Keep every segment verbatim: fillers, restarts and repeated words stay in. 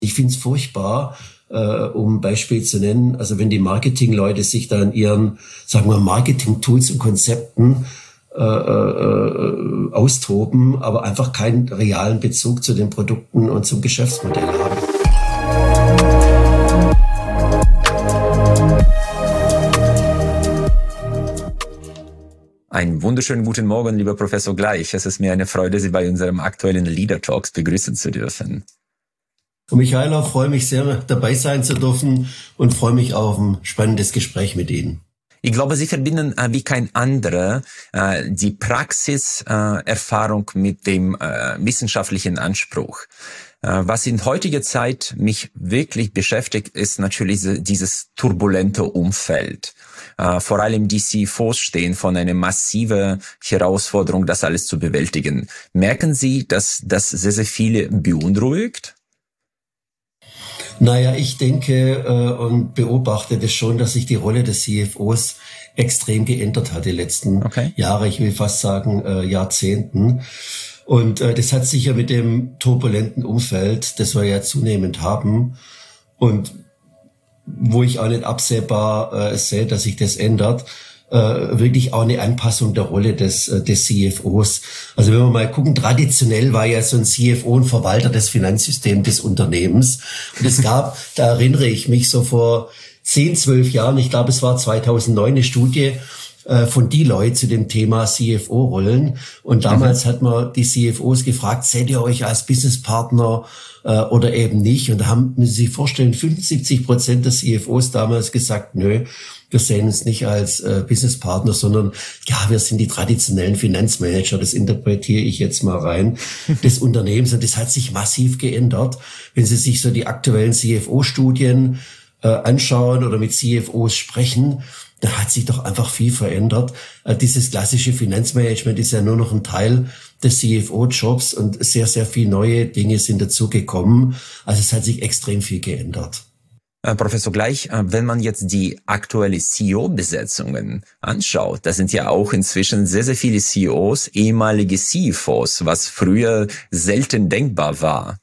Ich finde es furchtbar, äh, um ein Beispiel zu nennen, also wenn die Marketingleute sich da in ihren, sagen wir, Marketing-Tools und Konzepten äh, äh, austoben, aber einfach keinen realen Bezug zu den Produkten und zum Geschäftsmodell haben. Einen wunderschönen guten Morgen, lieber Professor Gleich. Es ist mir eine Freude, Sie bei unserem aktuellen Leader Talks begrüßen zu dürfen. Und Michael, ich freue mich sehr, dabei sein zu dürfen und freue mich auf ein spannendes Gespräch mit Ihnen. Ich glaube, Sie verbinden äh, wie kein anderer äh, die Praxiserfahrung äh, mit dem äh, wissenschaftlichen Anspruch. Äh, was in heutiger Zeit mich wirklich beschäftigt, ist natürlich dieses turbulente Umfeld. Uh, vor allem die C F Os stehen vor einer massiven Herausforderung, das alles zu bewältigen. Merken Sie, dass das sehr, sehr viele beunruhigt? Naja, ich denke äh, und beobachte das schon, dass sich die Rolle des C F Os extrem geändert hat die letzten okay. Jahre, ich will fast sagen äh, Jahrzehnten. Und äh, das hat sicher mit dem turbulenten Umfeld, das wir ja zunehmend haben, und wo ich auch nicht absehbar äh, sehe, dass sich das ändert, äh, wirklich auch eine Anpassung der Rolle des äh, des C F Os. Also wenn wir mal gucken, traditionell war ja so ein C F O ein Verwalter des Finanzsystems des Unternehmens. Und es gab, da erinnere ich mich, so vor zehn, zwölf Jahren, ich glaube es war zweitausendneun, eine Studie äh, von Deloitte zu dem Thema C F O-Rollen. Und damals mhm. hat man die C F Os gefragt, seht ihr euch als Businesspartner oder eben nicht. Und da haben, müssen Sie sich vorstellen, fünfundsiebzig Prozent der C F Os damals gesagt, nö, wir sehen uns nicht als äh, Businesspartner, sondern ja, wir sind die traditionellen Finanzmanager, das interpretiere ich jetzt mal rein, des Unternehmens. Und das hat sich massiv geändert. Wenn Sie sich so die aktuellen C F O-Studien äh, anschauen oder mit C F Os sprechen, da hat sich doch einfach viel verändert. Äh, dieses klassische Finanzmanagement ist ja nur noch ein Teil des C F O-Jobs und sehr, sehr viele neue Dinge sind dazugekommen. Also es hat sich extrem viel geändert. Äh, Professor Gleich, äh, wenn man jetzt die aktuelle C E O-Besetzungen anschaut, da sind ja auch inzwischen sehr, sehr viele C E Os, ehemalige C F Os, was früher selten denkbar war.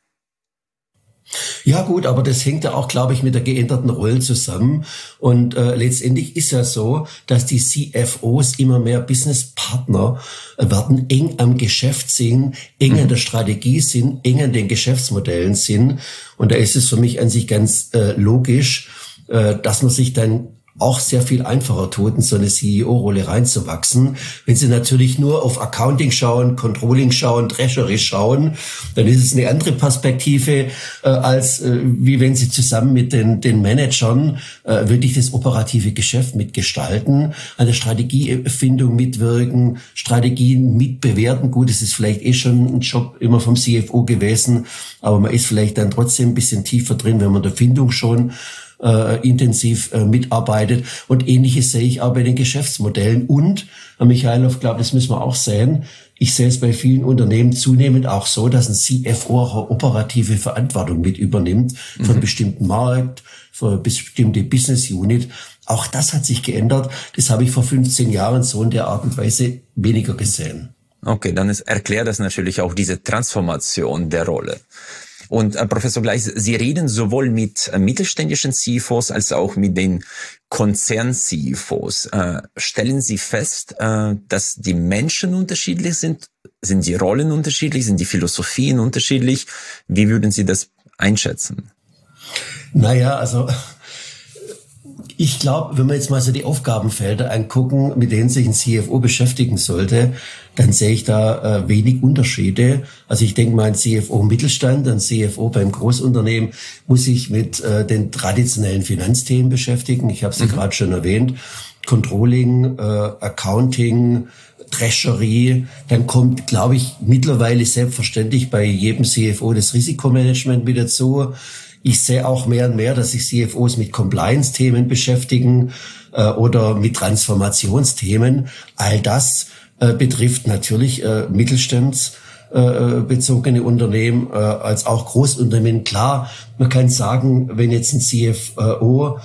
Ja gut, aber das hängt ja auch, glaube ich, mit der geänderten Rolle zusammen. Und äh, letztendlich ist ja so, dass die C F Os immer mehr Businesspartner werden, eng am Geschäft sind, eng mhm. an der Strategie sind, eng an den Geschäftsmodellen sind. Und da ist es für mich an sich ganz äh, logisch, äh, dass man sich dann auch sehr viel einfacher tut, in so eine C E O-Rolle reinzuwachsen. Wenn Sie natürlich nur auf Accounting schauen, Controlling schauen, Treasury schauen, dann ist es eine andere Perspektive, äh, als äh, wie wenn Sie zusammen mit den, den Managern äh, wirklich das operative Geschäft mitgestalten, an der Strategiefindung mitwirken, Strategien mitbewerten. Gut, es ist vielleicht eh schon ein Job immer vom C F O gewesen, aber man ist vielleicht dann trotzdem ein bisschen tiefer drin, wenn man der Findung schon Äh, intensiv äh, mitarbeitet. Und Ähnliches sehe ich auch bei den Geschäftsmodellen. Und, Herr Michailov, ich glaube, das müssen wir auch sehen, ich sehe es bei vielen Unternehmen zunehmend auch so, dass ein C F O auch eine operative Verantwortung mit übernimmt für einen mhm. bestimmten Markt, für eine bestimmte Business Unit. Auch das hat sich geändert. Das habe ich vor fünfzehn Jahren so in der Art und Weise weniger gesehen. Okay, dann ist, erklärt das natürlich auch diese Transformation der Rolle. Und äh, Professor Gleich, Sie reden sowohl mit äh, mittelständischen C F Os als auch mit den Konzern-C F Os. Äh, stellen Sie fest, äh, dass die Menschen unterschiedlich sind? Sind die Rollen unterschiedlich? Sind die Philosophien unterschiedlich? Wie würden Sie das einschätzen? Naja, also ich glaube, wenn wir jetzt mal so die Aufgabenfelder angucken, mit denen sich ein C F O beschäftigen sollte, dann sehe ich da äh, wenig Unterschiede. Also ich denke mal, ein C F O im Mittelstand, ein C F O beim Großunternehmen muss sich mit äh, den traditionellen Finanzthemen beschäftigen. Ich habe sie mhm. gerade schon erwähnt. Controlling, äh, Accounting, Treasury. Dann kommt, glaube ich, mittlerweile selbstverständlich bei jedem C F O das Risikomanagement mit dazu. Ich sehe auch mehr und mehr, dass sich C F Os mit Compliance-Themen beschäftigen äh, oder mit Transformationsthemen. All das äh, betrifft natürlich äh, mittelstandsbezogene äh, Unternehmen äh, als auch Großunternehmen. Klar, man kann sagen, wenn jetzt ein C F O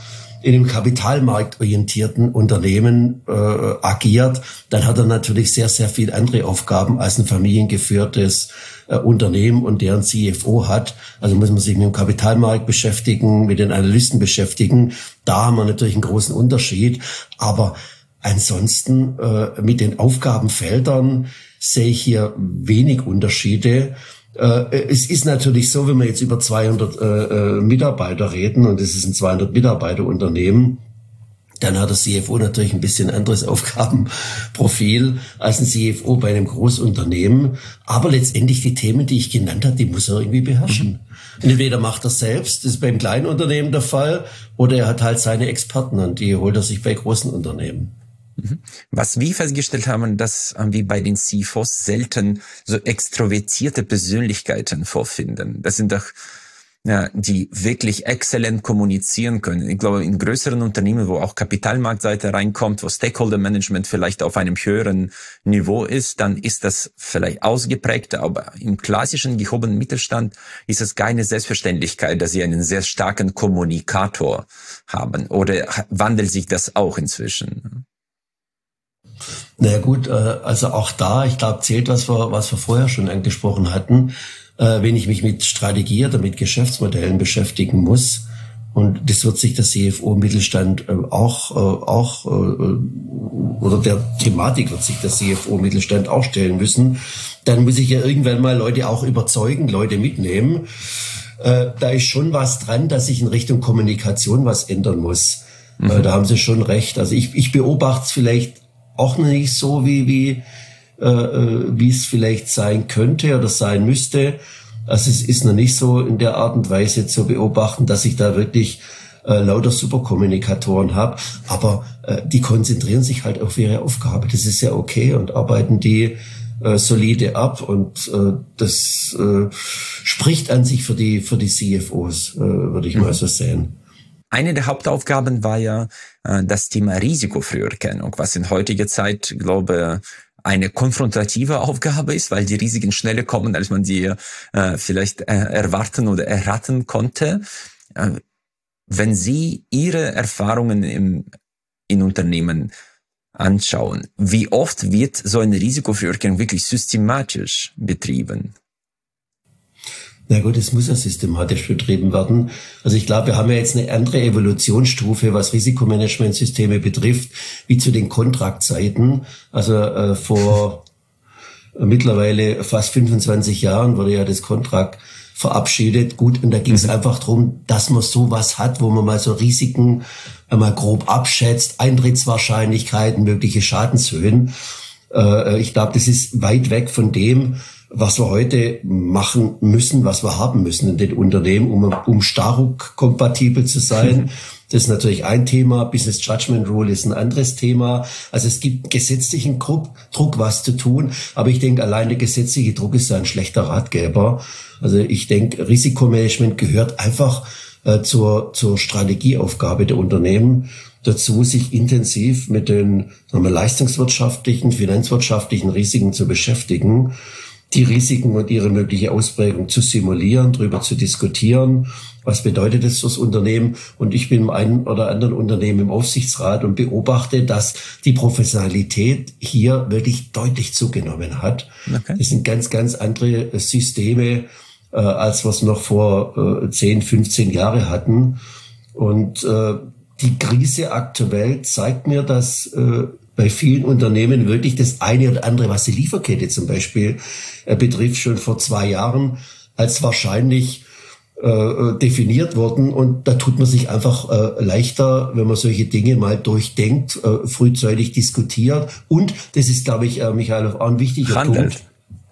in einem kapitalmarktorientierten Unternehmen äh, agiert, dann hat er natürlich sehr, sehr viel andere Aufgaben als ein familiengeführtes äh, Unternehmen und deren C F O hat. Also muss man sich mit dem Kapitalmarkt beschäftigen, mit den Analysten beschäftigen. Da haben wir natürlich einen großen Unterschied. Aber ansonsten äh, mit den Aufgabenfeldern sehe ich hier wenig Unterschiede. Äh, es ist natürlich so, wenn wir jetzt über zweihundert äh, Mitarbeiter reden und es ist ein zweihundert Mitarbeiter Unternehmen, dann hat der C F O natürlich ein bisschen anderes Aufgabenprofil als ein C F O bei einem Großunternehmen. Aber letztendlich die Themen, die ich genannt habe, die muss er irgendwie beherrschen. Mhm. Entweder macht er selbst, das ist beim kleinen Unternehmen der Fall, oder er hat halt seine Experten und die holt er sich bei großen Unternehmen. Was wir festgestellt haben, dass wir bei den C F Os selten so extrovertierte Persönlichkeiten vorfinden. Das sind doch, ja, die wirklich exzellent kommunizieren können. Ich glaube, in größeren Unternehmen, wo auch Kapitalmarktseite reinkommt, wo Stakeholder Management vielleicht auf einem höheren Niveau ist, dann ist das vielleicht ausgeprägt. Aber im klassischen gehobenen Mittelstand ist es keine Selbstverständlichkeit, dass sie einen sehr starken Kommunikator haben. Oder wandelt sich das auch inzwischen? Na ja, gut, also auch da, ich glaube, zählt, was wir, was wir vorher schon angesprochen hatten, wenn ich mich mit Strategie oder mit Geschäftsmodellen beschäftigen muss. Und das wird sich der C F O im Mittelstand auch, auch, oder der Thematik wird sich der C F O im Mittelstand auch stellen müssen. Dann muss ich ja irgendwann mal Leute auch überzeugen, Leute mitnehmen. Da ist schon was dran, dass ich in Richtung Kommunikation was ändern muss. Mhm. Da haben Sie schon recht. Also ich, ich beobachte es vielleicht auch nicht so, wie, wie, äh, wie es vielleicht sein könnte oder sein müsste. Also es ist noch nicht so in der Art und Weise zu beobachten, dass ich da wirklich äh, lauter Superkommunikatoren habe. Aber äh, die konzentrieren sich halt auf ihre Aufgabe. Das ist ja okay und arbeiten die äh, solide ab. Und äh, das äh, spricht an sich für die, für die C F Os, äh, würde ich mhm. mal so sehen. Eine der Hauptaufgaben war ja äh, das Thema Risikofrüherkennung, was in heutiger Zeit, glaube eine konfrontative Aufgabe ist, weil die Risiken schneller kommen, als man sie äh, vielleicht äh, erwarten oder erraten konnte. Äh, wenn Sie Ihre Erfahrungen im, in Unternehmen anschauen, wie oft wird so eine Risikofrüherkennung wirklich systematisch betrieben? Na gut, es muss ja systematisch betrieben werden. Also ich glaube, wir haben ja jetzt eine andere Evolutionsstufe, was Risikomanagementsysteme betrifft, wie zu den Kontraktzeiten. Also äh, vor äh, mittlerweile fast fünfundzwanzig Jahren wurde ja das Kontrakt verabschiedet. Gut, und da ging es mhm. einfach darum, dass man sowas hat, wo man mal so Risiken einmal grob abschätzt, Eintrittswahrscheinlichkeiten, mögliche Schadenshöhen. Äh, ich glaube, das ist weit weg von dem, was wir heute machen müssen, was wir haben müssen in den Unternehmen, um, um Staruk-kompatibel zu sein. Das ist natürlich ein Thema. Business Judgment Rule ist ein anderes Thema. Also es gibt gesetzlichen Druck, Druck, was zu tun. Aber ich denke, allein der gesetzliche Druck ist ein schlechter Ratgeber. Also ich denke, Risikomanagement gehört einfach äh, zur, zur Strategieaufgabe der Unternehmen dazu, sich intensiv mit den sagen wir, leistungswirtschaftlichen, finanzwirtschaftlichen Risiken zu beschäftigen, die Risiken und ihre mögliche Ausprägung zu simulieren, darüber zu diskutieren. Was bedeutet das fürs Unternehmen? Und ich bin im einen oder anderen Unternehmen im Aufsichtsrat und beobachte, dass die Professionalität hier wirklich deutlich zugenommen hat. Okay. Das sind ganz, ganz andere Systeme, äh, als wir es noch vor äh, zehn, fünfzehn Jahre hatten. Und äh, die Krise aktuell zeigt mir, dass äh, bei vielen Unternehmen wirklich das eine oder andere, was die Lieferkette zum Beispiel äh, betrifft, schon vor zwei Jahren als wahrscheinlich äh, definiert worden. Und da tut man sich einfach äh, leichter, wenn man solche Dinge mal durchdenkt, äh, frühzeitig diskutiert. Und, das ist, glaube ich, äh, Michael, auch ein wichtiger handelt. Punkt.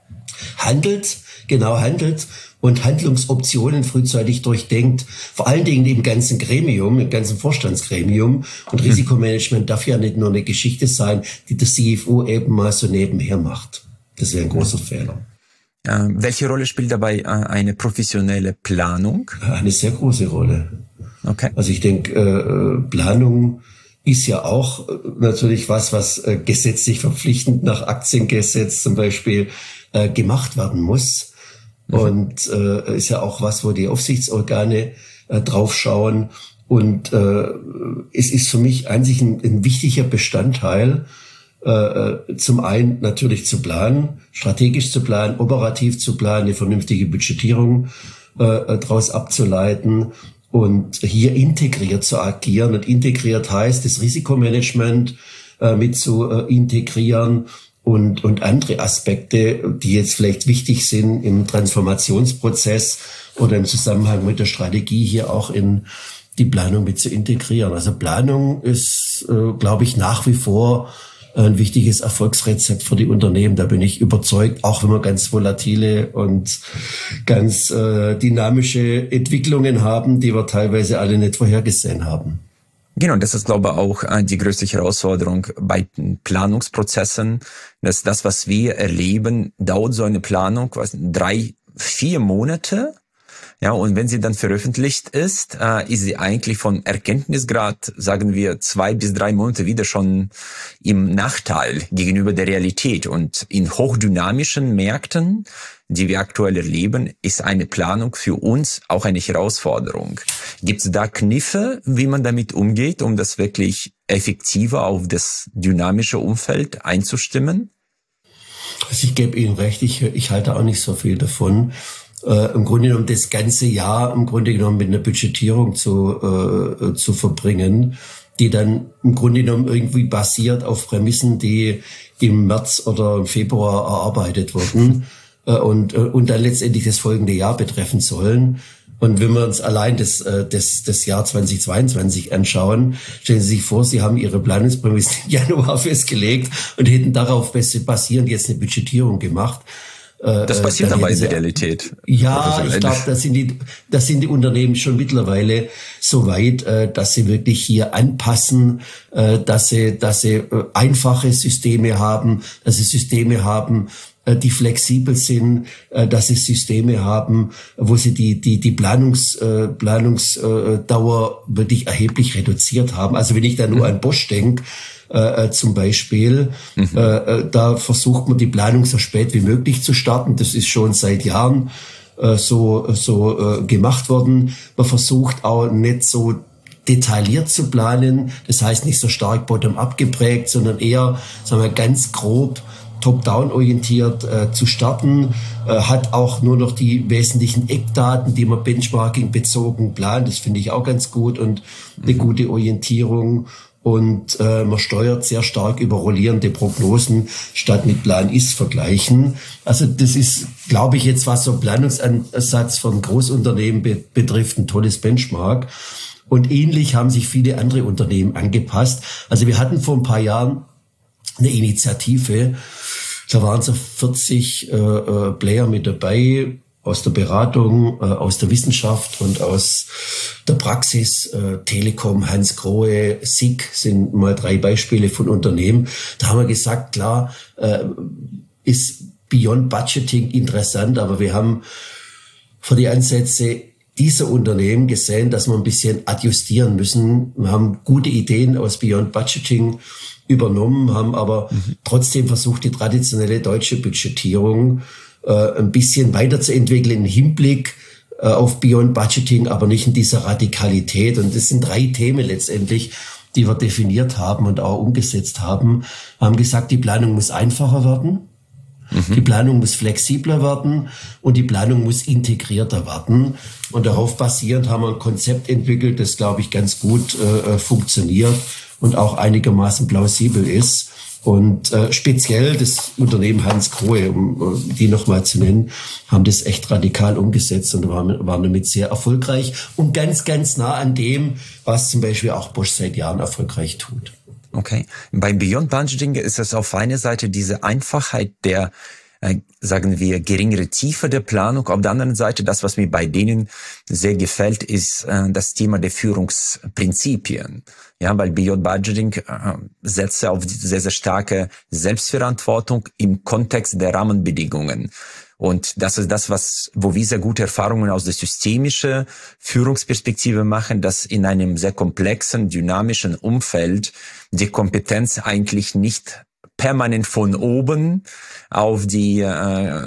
Handelt, genau handelt. Und Handlungsoptionen frühzeitig durchdenkt, vor allen Dingen im ganzen Gremium, im ganzen Vorstandsgremium. Und Risikomanagement darf ja nicht nur eine Geschichte sein, die der C F O eben mal so nebenher macht. Das wäre ein großer Fehler. Äh, welche Rolle spielt dabei äh, eine professionelle Planung? Eine sehr große Rolle. Okay. Also ich denke, äh, Planung ist ja auch äh, natürlich was, was äh, gesetzlich verpflichtend nach Aktiengesetz zum Beispiel äh, gemacht werden muss. Und äh, ist ja auch was, wo die Aufsichtsorgane äh, drauf schauen. Und äh, es ist für mich eigentlich ein, ein wichtiger Bestandteil, äh, zum einen natürlich zu planen, strategisch zu planen, operativ zu planen, eine vernünftige Budgetierung äh, daraus abzuleiten und hier integriert zu agieren. Und integriert heißt, das Risikomanagement äh, mit zu äh, integrieren und und andere Aspekte, die jetzt vielleicht wichtig sind im Transformationsprozess oder im Zusammenhang mit der Strategie, hier auch in die Planung mit zu integrieren. Also Planung ist, äh, glaube ich, nach wie vor ein wichtiges Erfolgsrezept für die Unternehmen. Da bin ich überzeugt, auch wenn wir ganz volatile und ganz äh, dynamische Entwicklungen haben, die wir teilweise alle nicht vorhergesehen haben. Genau, das ist, glaube ich, auch die größte Herausforderung bei Planungsprozessen, dass das, was wir erleben, dauert so eine Planung, was drei, vier Monate. Ja, und wenn sie dann veröffentlicht ist, äh, ist sie eigentlich von Erkenntnisgrad, sagen wir, zwei bis drei Monate wieder schon im Nachteil gegenüber der Realität. Und in hochdynamischen Märkten, die wir aktuell erleben, ist eine Planung für uns auch eine Herausforderung. Gibt es da Kniffe, wie man damit umgeht, um das wirklich effektiver auf das dynamische Umfeld einzustimmen? Also ich gebe Ihnen recht, ich, ich halte auch nicht so viel davon. Äh, im Grunde genommen das ganze Jahr im Grunde genommen mit einer Budgetierung zu äh, zu verbringen, die dann im Grunde genommen irgendwie basiert auf Prämissen, die im März oder im Februar erarbeitet wurden äh, und äh, und dann letztendlich das folgende Jahr betreffen sollen. Und wenn wir uns allein das das das Jahr zweitausendzweiundzwanzig anschauen, stellen Sie sich vor, Sie haben Ihre Planungsprämissen im Januar festgelegt und hätten darauf basierend jetzt eine Budgetierung gemacht. Das passiert aber in der Realität. Ja, ich glaube, da sind die, da sind die Unternehmen schon mittlerweile so weit, dass sie wirklich hier anpassen, dass sie, dass sie einfache Systeme haben, dass sie Systeme haben, die flexibel sind, dass sie Systeme haben, wo sie die die die Planungs Planungsdauer wirklich erheblich reduziert haben. Also wenn ich da nur mhm. an Bosch denke, Äh, zum Beispiel, mhm. äh, da versucht man die Planung so spät wie möglich zu starten. Das ist schon seit Jahren äh, so so äh, gemacht worden. Man versucht auch nicht so detailliert zu planen. Das heißt nicht so stark bottom-up geprägt, sondern eher, sagen wir, ganz grob top-down orientiert äh, zu starten, äh, hat auch nur noch die wesentlichen Eckdaten, die man Benchmarking bezogen plant. Das finde ich auch ganz gut und eine mhm. gute Orientierung. Und äh, man steuert sehr stark über rollierende Prognosen statt mit Plan-Ist vergleichen. Also das ist, glaube ich, jetzt, was so Planungsansatz von Großunternehmen be- betrifft, ein tolles Benchmark. Und ähnlich haben sich viele andere Unternehmen angepasst. Also wir hatten vor ein paar Jahren eine Initiative, da waren so vierzig äh, äh, Player mit dabei, aus der Beratung, äh, aus der Wissenschaft und aus der Praxis. Äh, Telekom, Hans Grohe, S I G sind mal drei Beispiele von Unternehmen. Da haben wir gesagt, klar, äh, ist Beyond Budgeting interessant, aber wir haben für die Ansätze dieser Unternehmen gesehen, dass wir ein bisschen adjustieren müssen. Wir haben gute Ideen aus Beyond Budgeting übernommen, haben aber mhm. trotzdem versucht, die traditionelle deutsche Budgetierung äh, ein bisschen weiterzuentwickeln im Hinblick äh, auf Beyond Budgeting, aber nicht in dieser Radikalität. Und das sind drei Themen letztendlich, die wir definiert haben und auch umgesetzt haben. Wir haben gesagt, die Planung muss einfacher werden. Mhm. Die Planung muss flexibler werden und die Planung muss integrierter werden. Und darauf basierend haben wir ein Konzept entwickelt, das, glaube ich, ganz gut äh, funktioniert und auch einigermaßen plausibel ist. Und äh, speziell das Unternehmen Hans Grohe, um äh, die nochmal zu nennen, haben das echt radikal umgesetzt und waren, waren damit sehr erfolgreich und ganz, ganz nah an dem, was zum Beispiel auch Bosch seit Jahren erfolgreich tut. Okay. Beim Beyond Budgeting ist es auf einer Seite diese Einfachheit der, äh, sagen wir, geringere Tiefe der Planung. Auf der anderen Seite, das, was mir bei denen sehr gefällt, ist äh, das Thema der Führungsprinzipien. Ja, weil Beyond Budgeting äh, setzt auf sehr, sehr starke Selbstverantwortung im Kontext der Rahmenbedingungen. Und das ist das, was, wo wir sehr gute Erfahrungen aus der systemischen Führungsperspektive machen, dass in einem sehr komplexen, dynamischen Umfeld die Kompetenz eigentlich nicht permanent von oben auf die äh,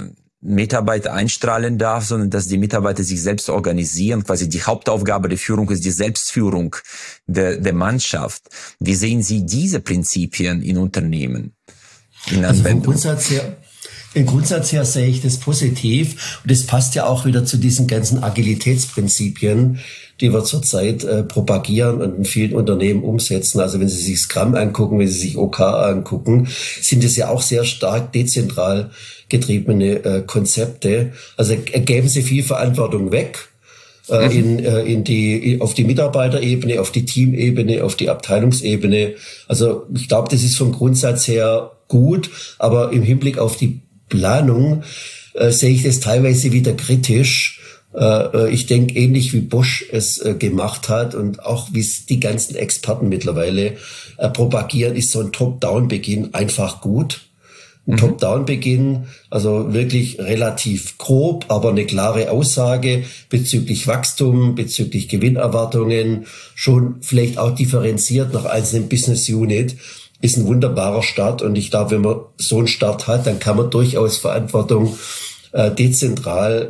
Mitarbeiter einstrahlen darf, sondern dass die Mitarbeiter sich selbst organisieren. Quasi die Hauptaufgabe der Führung ist die Selbstführung der, der Mannschaft. Wie sehen Sie diese Prinzipien in Unternehmen? In also vom Grundsatz her, im Grundsatz her sehe ich das positiv. Und das passt ja auch wieder zu diesen ganzen Agilitätsprinzipien, die wir zurzeit äh, propagieren und in vielen Unternehmen umsetzen. Also wenn Sie sich Scrum angucken, wenn Sie sich O K R angucken, sind es ja auch sehr stark dezentral getriebene äh, Konzepte. Also geben Sie viel Verantwortung weg äh, in, äh, in die, auf die Mitarbeiterebene, auf die Teamebene, auf die Abteilungsebene. Also ich glaube, das ist vom Grundsatz her gut, aber im Hinblick auf die Planung äh, sehe ich das teilweise wieder kritisch. Äh, ich denke, ähnlich wie Bosch es äh, gemacht hat und auch wie es die ganzen Experten mittlerweile äh, propagieren, ist so ein Top-Down-Beginn einfach gut. Ein mhm. Top-Down-Beginn, also wirklich relativ grob, aber eine klare Aussage bezüglich Wachstum, bezüglich Gewinnerwartungen, schon vielleicht auch differenziert nach einzelnen Business Unit, ist ein wunderbarer Start. Und ich glaube, wenn man so einen Start hat, dann kann man durchaus Verantwortung äh, dezentral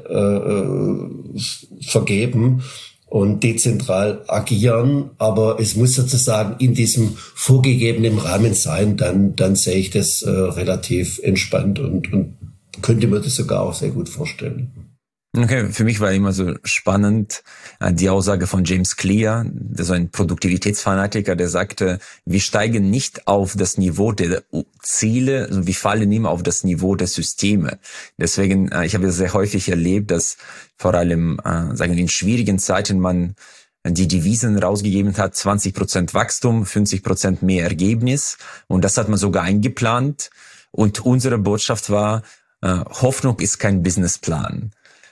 äh, vergeben und dezentral agieren, aber es muss sozusagen in diesem vorgegebenen Rahmen sein, dann dann sehe ich das äh, relativ entspannt und, und könnte mir das sogar auch sehr gut vorstellen. Okay, für mich war immer so spannend die Aussage von James Clear, so ein Produktivitätsfanatiker, der sagte, wir steigen nicht auf das Niveau der Ziele, wir fallen immer auf das Niveau der Systeme. Deswegen, ich habe sehr häufig erlebt, dass vor allem, sagen wir, in schwierigen Zeiten man die Devisen rausgegeben hat, zwanzig Prozent Wachstum, fünfzig Prozent mehr Ergebnis. Und das hat man sogar eingeplant. Und unsere Botschaft war, Hoffnung ist kein Businessplan.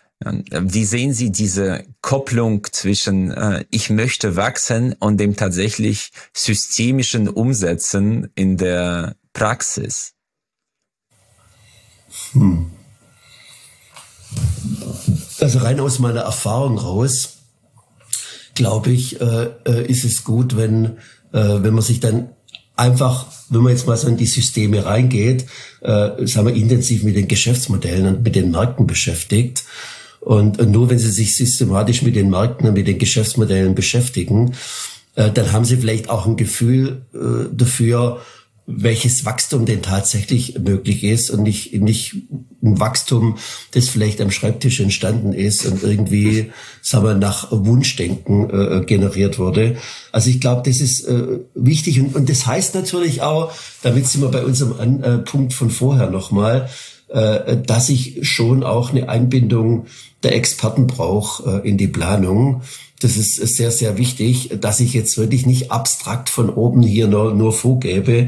Wie sehen Sie diese Kopplung zwischen äh, ich möchte wachsen und dem tatsächlich systemischen Umsetzen in der Praxis? Hm. Also rein aus meiner Erfahrung raus, glaube ich, äh, ist es gut, wenn, äh, wenn man sich dann einfach, wenn man jetzt mal so in die Systeme reingeht, äh, sagen wir intensiv mit den Geschäftsmodellen und mit den Märkten beschäftigt. Und nur wenn Sie sich systematisch mit den Märkten und mit den Geschäftsmodellen beschäftigen, äh, dann haben Sie vielleicht auch ein Gefühl äh, dafür, welches Wachstum denn tatsächlich möglich ist und nicht, nicht ein Wachstum, das vielleicht am Schreibtisch entstanden ist und irgendwie, sagen wir, nach Wunschdenken äh, generiert wurde. Also ich glaube, das ist äh, wichtig und, und das heißt natürlich auch, damit sind wir bei unserem An- äh, Punkt von vorher nochmal, äh, dass ich schon auch eine Einbindung der Experten brauche äh, in die Planung. Das ist sehr, sehr wichtig, dass ich jetzt wirklich nicht abstrakt von oben hier nur, nur vorgebe.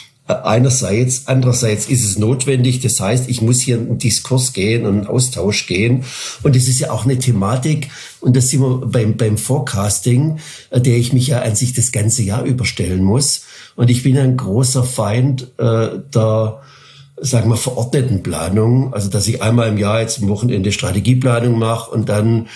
Einerseits, andererseits ist es notwendig. Das heißt, ich muss hier in einen Diskurs gehen und einen Austausch gehen. Und das ist ja auch eine Thematik. Und das sind wir beim, beim Forecasting, der ich mich ja an sich das ganze Jahr überstellen muss. Und ich bin ein großer Feind äh, der, sagen wir, verordneten Planung. Also, dass ich einmal im Jahr jetzt am Wochenende Strategieplanung mache und dann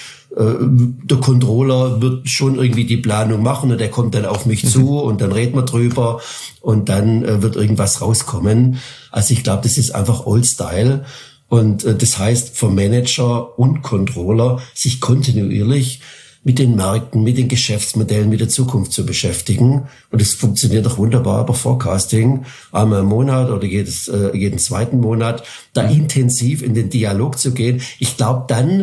der Controller wird schon irgendwie die Planung machen und der kommt dann auf mich zu und dann reden wir drüber und dann äh, wird irgendwas rauskommen. Also ich glaube, das ist einfach Old Style und äh, das heißt für Manager und Controller sich kontinuierlich mit den Märkten, mit den Geschäftsmodellen, mit der Zukunft zu beschäftigen. Und es funktioniert doch wunderbar bei Forecasting, einmal im Monat oder jedes, äh, jeden zweiten Monat, da intensiv in den Dialog zu gehen. Ich glaube, dann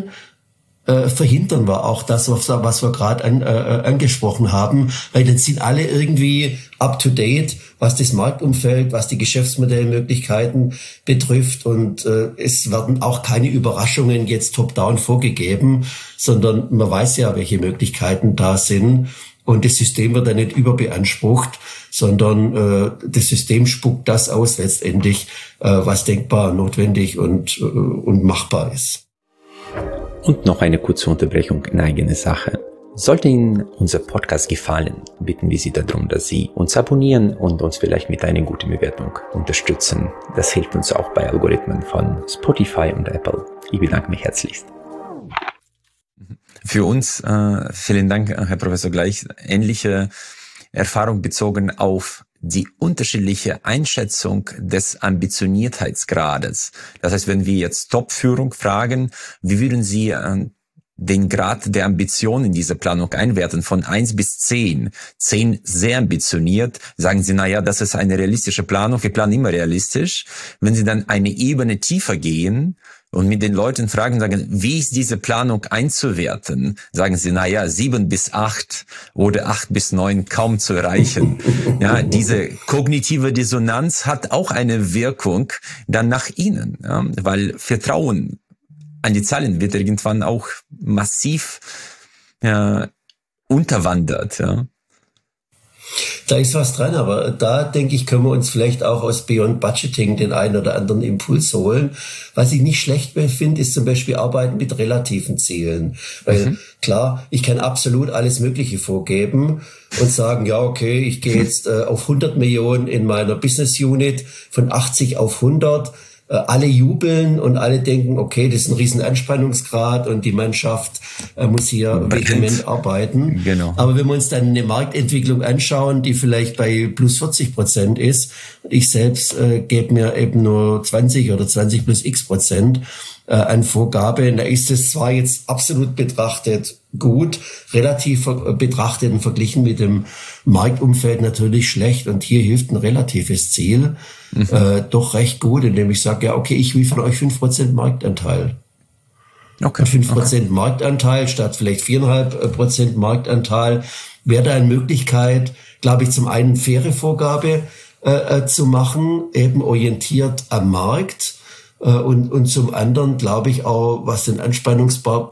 Äh, verhindern wir auch das, was, was wir gerade an, äh, angesprochen haben, weil dann sind alle irgendwie up to date, was das Marktumfeld, was die Geschäftsmodellmöglichkeiten betrifft und äh, es werden auch keine Überraschungen jetzt top-down vorgegeben, sondern man weiß ja, welche Möglichkeiten da sind und das System wird dann nicht überbeansprucht, sondern äh, das System spuckt das aus letztendlich, äh, was denkbar, notwendig und, äh, und machbar ist. Und noch eine kurze Unterbrechung in eigene Sache. Sollte Ihnen unser Podcast gefallen, bitten wir Sie darum, dass Sie uns abonnieren und uns vielleicht mit einer guten Bewertung unterstützen. Das hilft uns auch bei Algorithmen von Spotify und Apple. Ich bedanke mich herzlichst. Für uns, äh, vielen Dank, Herr Professor Gleich, ähnliche Erfahrung bezogen auf die unterschiedliche Einschätzung des Ambitioniertheitsgrades. Das heißt, wenn wir jetzt Top-Führung fragen, wie würden Sie äh, den Grad der Ambition in diese Planung einwerten von eins bis zehn? zehn sehr ambitioniert, sagen Sie, na ja, das ist eine realistische Planung, wir planen immer realistisch. Wenn Sie dann eine Ebene tiefer gehen und mit den Leuten fragen, sagen, wie ist diese Planung einzuwerten? Sagen sie, na ja, sieben bis acht oder acht bis neun kaum zu erreichen. Ja, diese kognitive Dissonanz hat auch eine Wirkung dann nach innen, ja, weil Vertrauen an die Zahlen wird irgendwann auch massiv ja, unterwandert, ja. Da ist was dran, aber da denke ich, können wir uns vielleicht auch aus Beyond Budgeting den einen oder anderen Impuls holen. Was ich nicht schlecht finde, ist zum Beispiel Arbeiten mit relativen Zielen. Weil mhm. klar, ich kann absolut alles Mögliche vorgeben und sagen, ja, okay, ich gehe jetzt äh, auf hundert Millionen in meiner Business Unit von achtzig auf hundert. Alle jubeln und alle denken, okay, das ist ein riesen Anspannungsgrad und die Mannschaft äh, muss hier vehement arbeiten. Genau. Aber wenn wir uns dann eine Marktentwicklung anschauen, die vielleicht bei plus vierzig Prozent ist, und ich selbst äh, gebe mir eben nur zwanzig oder zwanzig plus x Prozent äh, an Vorgabe, da ist es zwar jetzt absolut betrachtet gut, relativ betrachtet und verglichen mit dem Marktumfeld natürlich schlecht und hier hilft ein relatives Ziel mhm. äh, doch recht gut, indem ich sage, ja okay, ich will von euch fünf Prozent Marktanteil. Okay. Und fünf Prozent okay. Marktanteil statt vielleicht vier Komma fünf Prozent Marktanteil wäre da eine Möglichkeit, glaube ich, zum einen faire Vorgabe äh, zu machen, eben orientiert am Markt. Und, und zum anderen glaube ich auch, was den Anspannungsgrad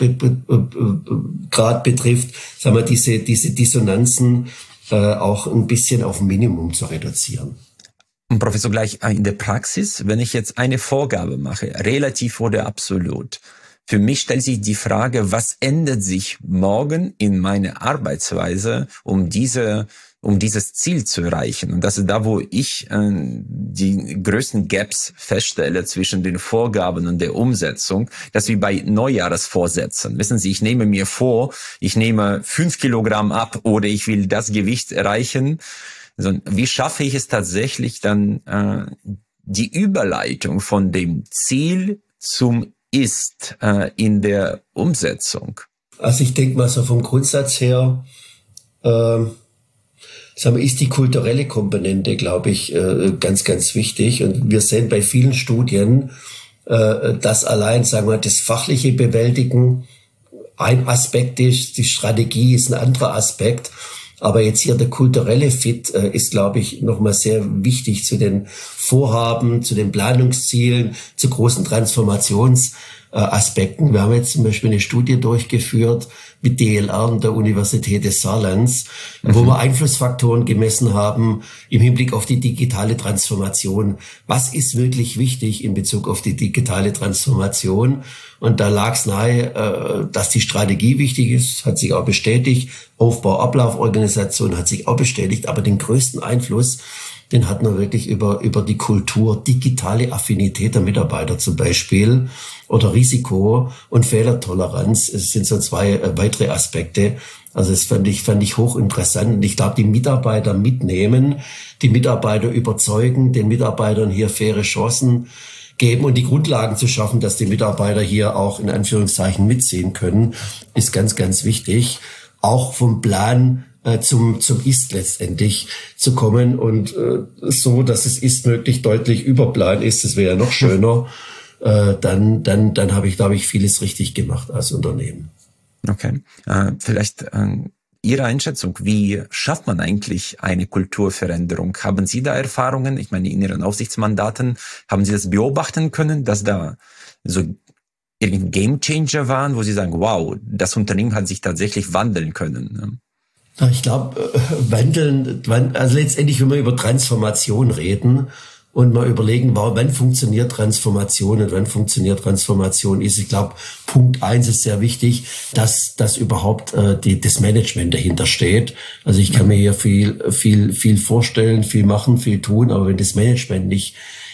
betrifft, sagen wir, diese, diese Dissonanzen äh, auch ein bisschen auf ein Minimum zu reduzieren. Und Professor, gleich in der Praxis, wenn ich jetzt eine Vorgabe mache, relativ oder absolut, für mich stellt sich die Frage, was ändert sich morgen in meiner Arbeitsweise, um diese um dieses Ziel zu erreichen. Und das ist da, wo ich äh, die größten Gaps feststelle zwischen den Vorgaben und der Umsetzung, dass wie bei Neujahresvorsätzen. Wissen Sie, ich nehme mir vor, ich nehme fünf Kilogramm ab oder ich will das Gewicht erreichen. Also, wie schaffe ich es tatsächlich dann, äh, die Überleitung von dem Ziel zum Ist äh, in der Umsetzung? Also ich denke mal so vom Grundsatz her, ähm Sagen wir, ist die kulturelle Komponente, glaube ich, ganz, ganz wichtig. Und wir sehen bei vielen Studien, dass allein, sagen wir, das fachliche Bewältigen ein Aspekt ist, die Strategie ist ein anderer Aspekt. Aber jetzt hier der kulturelle Fit ist, glaube ich, nochmal sehr wichtig zu den Vorhaben, zu den Planungszielen, zu großen Transformationsaspekten. Wir haben jetzt zum Beispiel eine Studie durchgeführt mit D L R der Universität des Saarlands, mhm. wo wir Einflussfaktoren gemessen haben im Hinblick auf die digitale Transformation. Was ist wirklich wichtig in Bezug auf die digitale Transformation? Und da lag es nahe, dass die Strategie wichtig ist, hat sich auch bestätigt. Aufbau, Ablauf, Organisation hat sich auch bestätigt. Aber den größten Einfluss, den hat man wirklich über, über die Kultur, digitale Affinität der Mitarbeiter zum Beispiel oder Risiko und Fehlertoleranz. Es sind so zwei äh, weitere Aspekte. Also das fand ich, fand ich hochinteressant. Und ich glaube, die Mitarbeiter mitnehmen, die Mitarbeiter überzeugen, den Mitarbeitern hier faire Chancen geben und die Grundlagen zu schaffen, dass die Mitarbeiter hier auch in Anführungszeichen mitziehen können, ist ganz, ganz wichtig. Auch vom Plan äh, zum zum Ist letztendlich zu kommen und äh, so, dass es Ist möglich deutlich über Plan ist, das wäre ja noch schöner. Äh, dann dann dann habe ich, glaube ich, vieles richtig gemacht als Unternehmen. Okay, äh, vielleicht äh, Ihre Einschätzung, wie schafft man eigentlich eine Kulturveränderung? Haben Sie da Erfahrungen? Ich meine, in Ihren Aufsichtsmandaten, haben Sie das beobachten können, dass da so irgendein Gamechanger waren, wo Sie sagen, wow, das Unternehmen hat sich tatsächlich wandeln können? Ich glaube, wandeln, also letztendlich, wenn wir über Transformation reden und mal überlegen, wann funktioniert Transformation und wann funktioniert Transformation ist. Ich glaube, Punkt eins ist sehr wichtig, dass dass überhaupt äh, die, das Management dahinter steht. Also ich kann mir hier viel viel viel vorstellen, viel machen, viel tun, aber wenn das Management nicht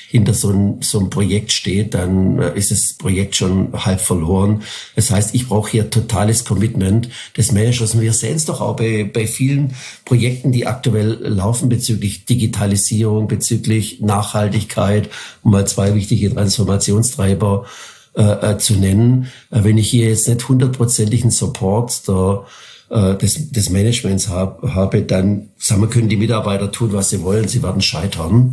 hinter so einem, so einem Projekt steht, dann ist das Projekt schon halb verloren. Das heißt, ich brauche hier totales Commitment des Managers. Und wir sehen es doch auch bei, bei vielen Projekten, die aktuell laufen bezüglich Digitalisierung, bezüglich Nachhaltigkeit, um mal zwei wichtige Transformationstreiber äh, zu nennen. Wenn ich hier jetzt nicht hundertprozentigen Support der Des, des Managements hab, habe, dann sagen wir, können die Mitarbeiter tun, was sie wollen, sie werden scheitern.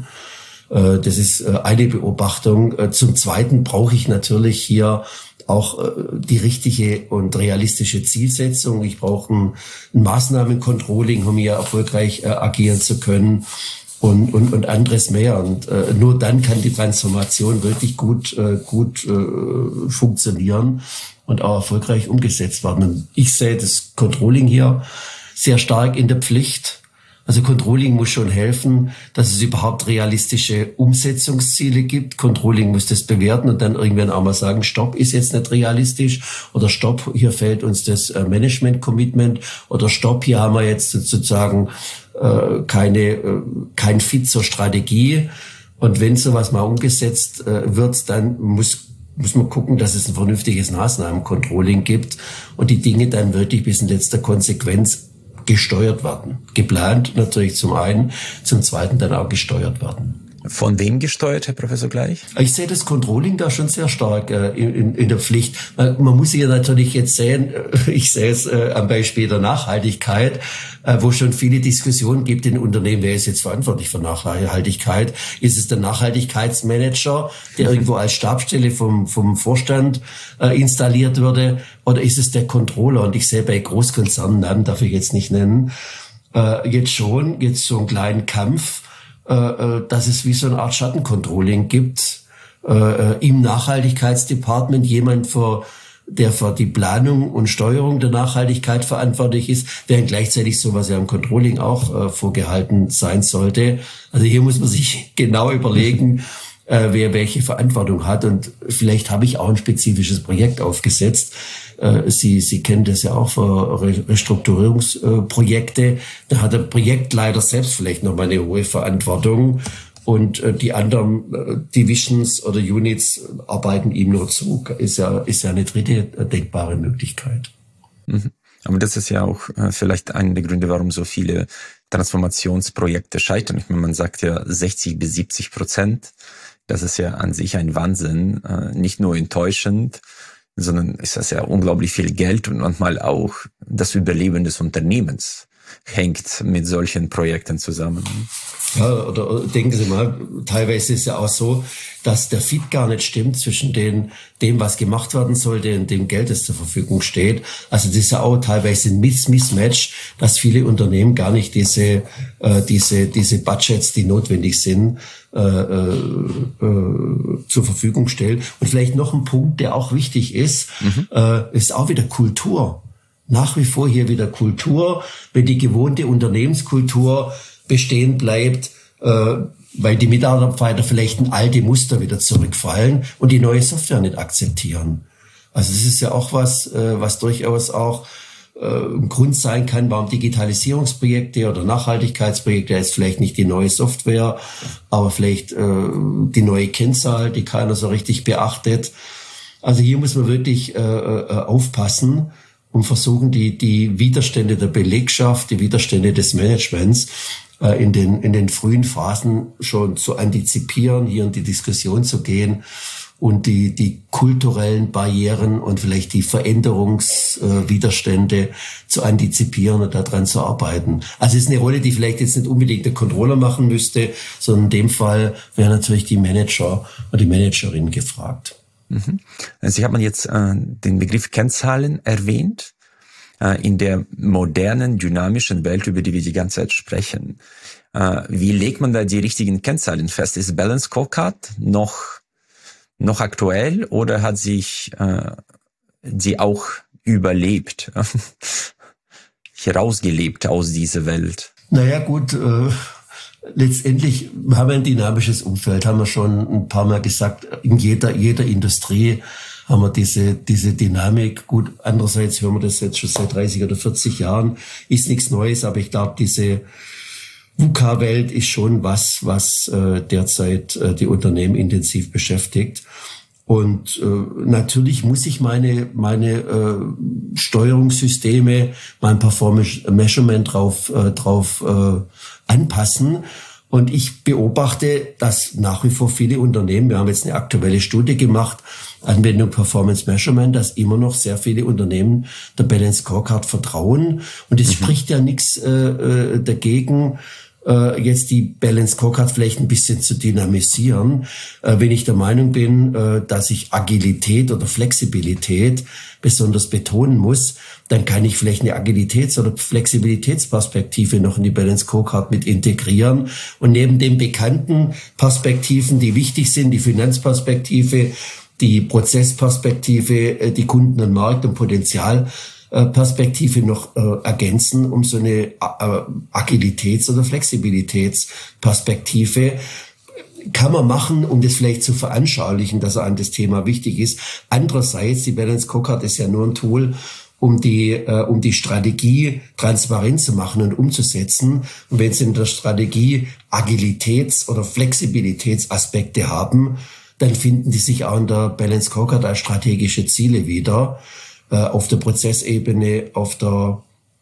Das ist eine Beobachtung. Zum Zweiten brauche ich natürlich hier auch die richtige und realistische Zielsetzung. Ich brauche ein, ein Maßnahmencontrolling, um hier erfolgreich agieren zu können. Und, und, und anderes mehr. Und äh, nur dann kann die Transformation wirklich gut, äh, gut äh, funktionieren und auch erfolgreich umgesetzt werden. Und ich sehe das Controlling hier sehr stark in der Pflicht. Also Controlling muss schon helfen, dass es überhaupt realistische Umsetzungsziele gibt. Controlling muss das bewerten und dann irgendwann auch mal sagen, Stopp, ist jetzt nicht realistisch, oder Stopp, hier fehlt uns das Management-Commitment, oder Stopp, hier haben wir jetzt sozusagen äh, keine äh, kein Fit zur Strategie. Und wenn sowas mal umgesetzt äh, wird, dann muss muss man gucken, dass es ein vernünftiges Maßnahmencontrolling gibt und die Dinge dann wirklich bis in letzter Konsequenz gesteuert werden. Geplant natürlich zum einen, zum zweiten dann auch gesteuert werden. Von wem gesteuert, Herr Professor Gleich? Ich sehe das Controlling da schon sehr stark äh, in, in der Pflicht. Man, man muss hier natürlich jetzt sehen, ich sehe es äh, am Beispiel der Nachhaltigkeit, äh, wo schon viele Diskussionen gibt in Unternehmen, wer ist jetzt verantwortlich für Nachhaltigkeit? Ist es der Nachhaltigkeitsmanager, der irgendwo als Stabsstelle vom, vom Vorstand äh, installiert würde, oder ist es der Controller? Und ich sehe bei Großkonzernen, Namen darf ich jetzt nicht nennen, äh, jetzt schon, jetzt so einen kleinen Kampf, dass es wie so eine Art Schattencontrolling gibt, äh, im Nachhaltigkeitsdepartement jemand, für, der für die Planung und Steuerung der Nachhaltigkeit verantwortlich ist, während gleichzeitig sowas ja im Controlling auch äh, vorgehalten sein sollte. Also hier muss man sich genau überlegen, äh, wer welche Verantwortung hat, und vielleicht habe ich auch ein spezifisches Projekt aufgesetzt. Sie, Sie kennen das ja auch für Restrukturierungsprojekte. Da hat der Projektleiter selbst vielleicht noch mal eine hohe Verantwortung, und die anderen Divisions oder Units arbeiten ihm nur zu. Ist ja, ist ja eine dritte denkbare Möglichkeit. Mhm. Aber das ist ja auch vielleicht einer der Gründe, warum so viele Transformationsprojekte scheitern. Ich meine, man sagt ja sechzig bis siebzig Prozent. Das ist ja an sich ein Wahnsinn, nicht nur enttäuschend, sondern ist das ja unglaublich viel Geld, und manchmal auch das Überleben des Unternehmens hängt mit solchen Projekten zusammen. Ja, oder denken Sie mal, teilweise ist es ja auch so, dass der Fit gar nicht stimmt zwischen den, dem, was gemacht werden sollte, und dem Geld, das zur Verfügung steht. Also das ist ja auch teilweise ein Miss Mismatch, dass viele Unternehmen gar nicht diese, äh, diese, diese Budgets, die notwendig sind, äh, äh, zur Verfügung stellen. Und vielleicht noch ein Punkt, der auch wichtig ist, mhm. äh, ist auch wieder Kultur. Nach wie vor hier wieder Kultur, wenn die gewohnte Unternehmenskultur bestehen bleibt, äh, weil die Mitarbeiter vielleicht in alte Muster wieder zurückfallen und die neue Software nicht akzeptieren. Also das ist ja auch was, äh, was durchaus auch äh, ein Grund sein kann, warum Digitalisierungsprojekte oder Nachhaltigkeitsprojekte jetzt vielleicht nicht die neue Software, aber vielleicht äh, die neue Kennzahl, die keiner so richtig beachtet. Also hier muss man wirklich äh, äh, aufpassen und versuchen, die, die Widerstände der Belegschaft, die Widerstände des Managements äh, in den, in den frühen Phasen schon zu antizipieren, hier in die Diskussion zu gehen und die, die kulturellen Barrieren und vielleicht die Veränderungswiderstände äh, zu antizipieren und daran zu arbeiten. Also es ist eine Rolle, die vielleicht jetzt nicht unbedingt der Controller machen müsste, sondern in dem Fall wäre natürlich die Manager oder die Managerin gefragt. Mhm. Sie haben jetzt äh, den Begriff Kennzahlen erwähnt, äh, in der modernen, dynamischen Welt, über die wir die ganze Zeit sprechen. Äh, wie legt man da die richtigen Kennzahlen fest? Ist Balance Scorecard noch, noch aktuell, oder hat sich äh, die auch überlebt, herausgelebt aus dieser Welt? Naja, gut, äh letztendlich haben wir ein dynamisches Umfeld, haben wir schon ein paar Mal gesagt. In jeder, jeder Industrie haben wir diese, diese Dynamik. Gut, andererseits hören wir das jetzt schon seit dreißig oder vierzig Jahren. Ist nichts Neues, aber ich glaube, diese, V U C A-Welt ist schon was, was äh, derzeit äh, die Unternehmen intensiv beschäftigt. Und äh, natürlich muss ich meine meine äh, Steuerungssysteme, mein Performance Measurement drauf äh, drauf äh, anpassen. Und ich beobachte, dass nach wie vor viele Unternehmen, wir haben jetzt eine aktuelle Studie gemacht, Anwendung Performance Measurement, dass immer noch sehr viele Unternehmen der Balanced Scorecard vertrauen. Und es mhm. spricht ja nichts äh, dagegen, äh, jetzt die Balanced Scorecard vielleicht ein bisschen zu dynamisieren. Äh, wenn ich der Meinung bin, äh, dass ich Agilität oder Flexibilität besonders betonen muss, dann kann ich vielleicht eine Agilitäts- oder Flexibilitätsperspektive noch in die Balanced Scorecard mit integrieren. Und neben den bekannten Perspektiven, die wichtig sind, die Finanzperspektive, die Prozessperspektive, die Kunden- und Markt- und Potenzialperspektive noch äh, ergänzen, um so eine äh, Agilitäts- oder Flexibilitätsperspektive kann man machen, um das vielleicht zu veranschaulichen, dass an das Thema wichtig ist. Andererseits, die Balanced Scorecard ist ja nur ein Tool, um die äh, um die Strategie transparent zu machen und umzusetzen. Und wenn Sie in der Strategie Agilitäts- oder Flexibilitätsaspekte haben, dann finden die sich auch in der Balanced Scorecard als strategische Ziele wieder, äh, auf der Prozessebene, auf der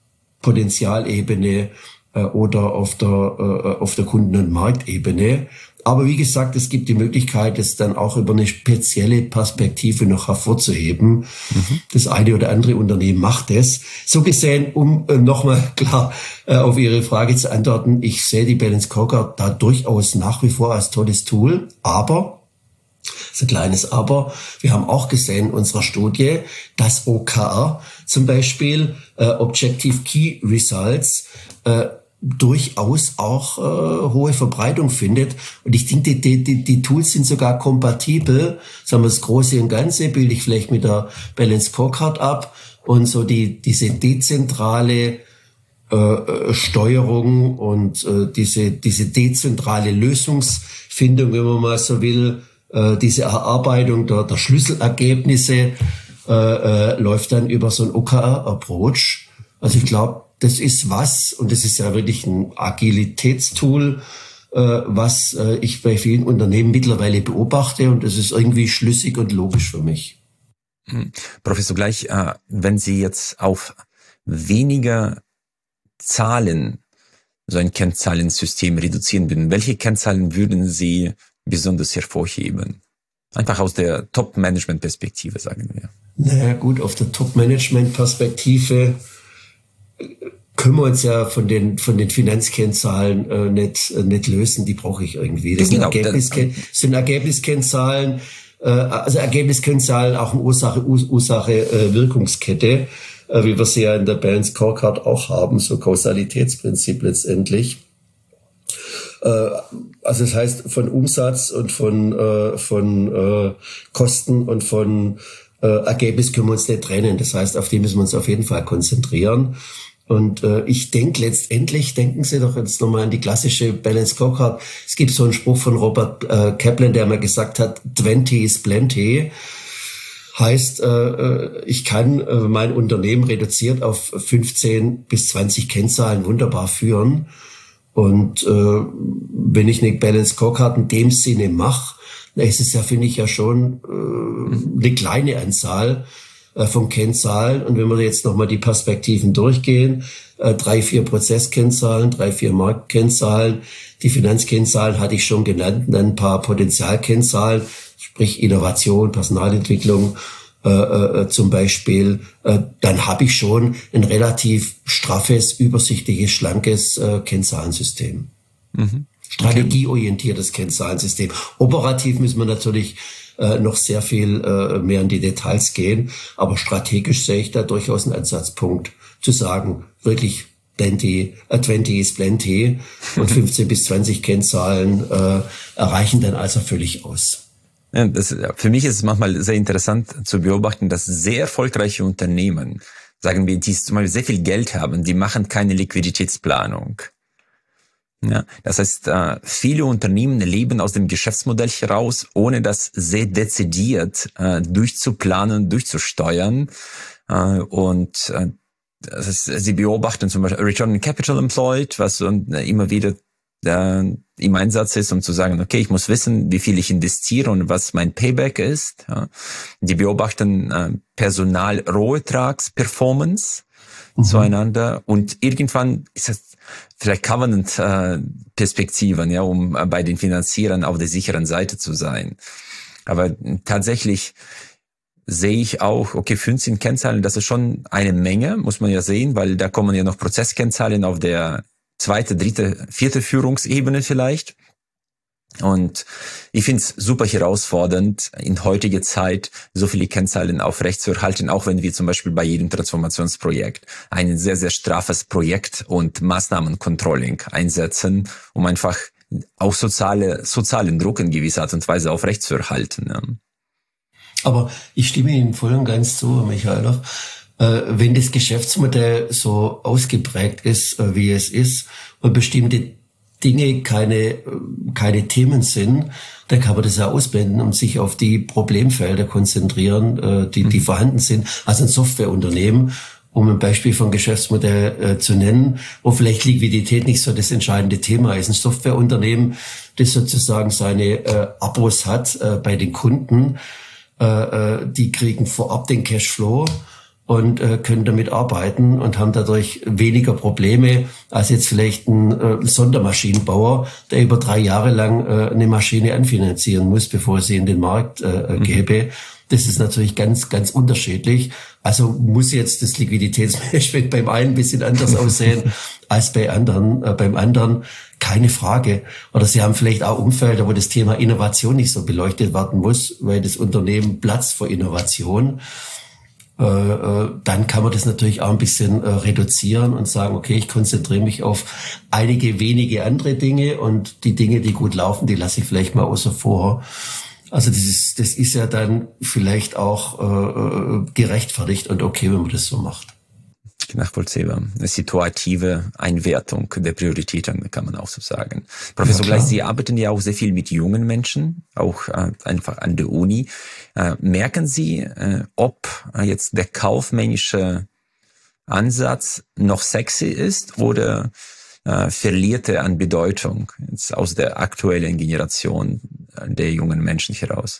Potenzialebene äh, oder auf der äh, auf der Kunden- und Marktebene. Aber wie gesagt, es gibt die Möglichkeit, es dann auch über eine spezielle Perspektive noch hervorzuheben. Mhm. Das eine oder andere Unternehmen macht es. So gesehen, um äh, nochmal klar äh, auf Ihre Frage zu antworten, ich sehe die Balanced Scorecard da durchaus nach wie vor als tolles Tool. Aber, das ist ein kleines Aber, wir haben auch gesehen in unserer Studie, dass O K R zum Beispiel, äh, Objective Key Results, äh, durchaus auch äh, hohe Verbreitung findet. Und ich denke, die, die, die Tools sind sogar kompatibel. Sagen wir, das Große und Ganze bilde ich vielleicht mit der Balanced Scorecard ab. Und so die diese dezentrale äh, Steuerung und äh, diese diese dezentrale Lösungsfindung, wenn man mal so will, äh, diese Erarbeitung der, der Schlüsselergebnisse äh, äh, läuft dann über so ein O K R-Approach. Also ich glaube, das ist was, und das ist ja wirklich ein Agilitätstool, äh, was äh, ich bei vielen Unternehmen mittlerweile beobachte, und das ist irgendwie schlüssig und logisch für mich. Hm. Professor Gleich, äh, wenn Sie jetzt auf weniger Zahlen so ein Kennzahlensystem reduzieren würden, welche Kennzahlen würden Sie besonders hervorheben? Einfach aus der Top-Management-Perspektive, sagen wir. Naja gut, auf der Top-Management-Perspektive können wir uns ja von den von den Finanzkennzahlen äh, nicht äh, nicht lösen. Die brauche ich irgendwie. Das sind, genau, Ergebnisken- sind Ergebniskennzahlen, äh, also Ergebniskennzahlen auch eine Ursache Ursache äh, Wirkungskette, äh, wie wir sie ja in der Balanced Scorecard auch haben, so Kausalitätsprinzip letztendlich. Äh, also das heißt, von Umsatz und von äh, von äh, Kosten und von äh, Ergebnis können wir uns nicht trennen. Das heißt, auf die müssen wir uns auf jeden Fall konzentrieren. Und äh, ich denke letztendlich, denken Sie doch jetzt nochmal an die klassische Balanced Scorecard. Es gibt so einen Spruch von Robert äh, Kaplan, der mal gesagt hat, twenty is plenty. Heißt, äh, ich kann äh, mein Unternehmen reduziert auf fünfzehn bis zwanzig Kennzahlen wunderbar führen. Und äh, wenn ich eine Balanced Scorecard in dem Sinne mache, dann ist es ja, finde ich, ja schon äh, eine kleine Anzahl von Kennzahlen. Und wenn wir jetzt nochmal die Perspektiven durchgehen, äh, drei, vier Prozesskennzahlen, drei, vier Marktkennzahlen, die Finanzkennzahlen hatte ich schon genannt, dann ein paar Potenzialkennzahlen, sprich Innovation, Personalentwicklung äh, äh, zum Beispiel, äh, dann habe ich schon ein relativ straffes, übersichtliches, schlankes äh, Kennzahlensystem. Mhm. Strategieorientiertes Kennzahlensystem. Operativ müssen wir natürlich äh, noch sehr viel äh, mehr in die Details gehen, aber strategisch sehe ich da durchaus einen Ansatzpunkt, zu sagen, wirklich plenty, äh, twenty is plenty und fünfzehn bis zwanzig Kennzahlen äh, erreichen dann also völlig aus. Ja, das, für mich ist es manchmal sehr interessant zu beobachten, dass sehr erfolgreiche Unternehmen, sagen wir, die zum Beispiel sehr viel Geld haben, die machen keine Liquiditätsplanung. Ja, das heißt, viele Unternehmen leben aus dem Geschäftsmodell heraus, ohne das sehr dezidiert durchzuplanen, durchzusteuern. Und das heißt, sie beobachten zum Beispiel Return on Capital Employed, was immer wieder äh, im Einsatz ist, um zu sagen, okay, ich muss wissen, wie viel ich investiere und was mein Payback ist. Ja. Die beobachten äh, Personal-Rohertrags-Performance mhm. zueinander und irgendwann ist das vielleicht Covenant-Perspektiven, ja, um äh, bei den Finanzierern auf der sicheren Seite zu sein. Aber tatsächlich sehe ich auch, okay, fünfzehn Kennzahlen, das ist schon eine Menge, muss man ja sehen, weil da kommen ja noch Prozesskennzahlen auf der zweite, dritte, vierte Führungsebene vielleicht. Und ich finde es super herausfordernd, in heutiger Zeit so viele Kennzahlen aufrechtzuerhalten, auch wenn wir zum Beispiel bei jedem Transformationsprojekt ein sehr, sehr straffes Projekt- und Maßnahmencontrolling einsetzen, um einfach auch soziale, sozialen Druck in gewisser Art und Weise aufrechtzuerhalten. Ja. Aber ich stimme Ihnen voll und ganz zu, Herr Michailov. Äh, wenn das Geschäftsmodell so ausgeprägt ist, äh, wie es ist, und bestimmte Dinge keine, keine Themen sind, dann kann man das ja ausblenden und sich auf die Problemfelder konzentrieren, äh, die, die vorhanden sind. Also ein Softwareunternehmen, um ein Beispiel von Geschäftsmodell äh, zu nennen, wo vielleicht Liquidität nicht so das entscheidende Thema ist. Ein Softwareunternehmen, das sozusagen seine äh, Abos hat äh, bei den Kunden, äh, die kriegen vorab den Cashflow und äh, können damit arbeiten und haben dadurch weniger Probleme als jetzt vielleicht ein äh, Sondermaschinenbauer, der über drei Jahre lang äh, eine Maschine anfinanzieren muss, bevor sie in den Markt äh, gäbe. Das ist natürlich ganz, ganz unterschiedlich. Also muss jetzt das Liquiditätsmanagement beim einen ein bisschen anders aussehen als bei anderen, äh, beim anderen. Keine Frage. Oder Sie haben vielleicht auch Umfelder, wo das Thema Innovation nicht so beleuchtet werden muss, weil das Unternehmen Platz für Innovation. Dann kann man das natürlich auch ein bisschen reduzieren und sagen, okay, ich konzentriere mich auf einige wenige andere Dinge und die Dinge, die gut laufen, die lasse ich vielleicht mal außer vor. Also das ist, das ist ja dann vielleicht auch äh, gerechtfertigt und okay, wenn man das so macht. Nachvollziehbar. Eine situative Einwertung der Prioritäten, kann man auch so sagen. Professor ja, Gleis, Sie arbeiten ja auch sehr viel mit jungen Menschen, auch äh, einfach an der Uni. Äh, merken Sie, äh, ob äh, jetzt der kaufmännische Ansatz noch sexy ist oder äh, verliert er an Bedeutung jetzt aus der aktuellen Generation der jungen Menschen heraus?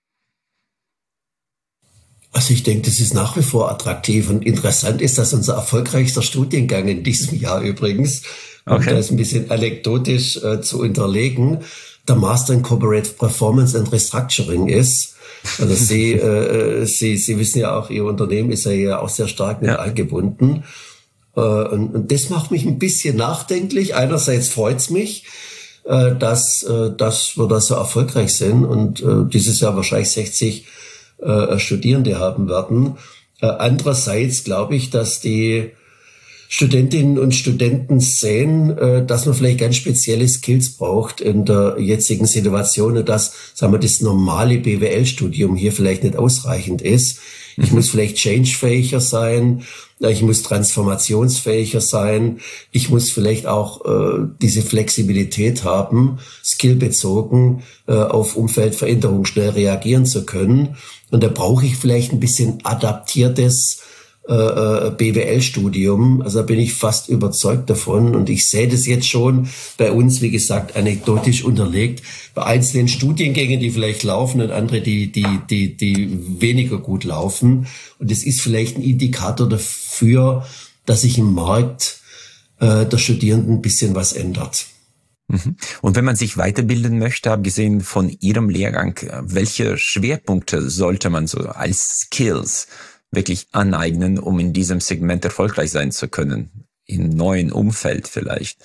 Also ich denke, das ist nach wie vor attraktiv und interessant ist, dass unser erfolgreichster Studiengang in diesem Jahr übrigens, um okay. das ein bisschen anekdotisch äh, zu unterlegen, der Master in Corporate Performance and Restructuring ist. Also Sie, äh, Sie, Sie wissen ja auch, Ihr Unternehmen ist ja hier auch sehr stark mit ja. eingebunden. Äh, und, und das macht mich ein bisschen nachdenklich. Einerseits freut's mich, äh, dass, äh, dass wir da so erfolgreich sind und äh, dieses Jahr wahrscheinlich sechzig Äh, Studierende haben werden. Äh, andererseits glaube ich, dass die Studentinnen und Studenten sehen, äh, dass man vielleicht ganz spezielle Skills braucht in der jetzigen Situation und dass, sagen wir, das normale B W L-Studium hier vielleicht nicht ausreichend ist. Ich mhm. muss vielleicht changefähiger sein, ich muss transformationsfähiger sein, ich muss vielleicht auch äh, diese Flexibilität haben, skillbezogen äh, auf Umfeldveränderungen schnell reagieren zu können. Und da brauche ich vielleicht ein bisschen adaptiertes äh, B W L-Studium. Also da bin ich fast überzeugt davon. Und ich sehe das jetzt schon bei uns, wie gesagt, anekdotisch unterlegt, bei einzelnen Studiengängen, die vielleicht laufen und andere, die, die, die, die weniger gut laufen. Und das ist vielleicht ein Indikator dafür, dass sich im Markt äh, der Studierenden ein bisschen was ändert. Und wenn man sich weiterbilden möchte, abgesehen von Ihrem Lehrgang, welche Schwerpunkte sollte man so als Skills wirklich aneignen, um in diesem Segment erfolgreich sein zu können? Im neuen Umfeld vielleicht?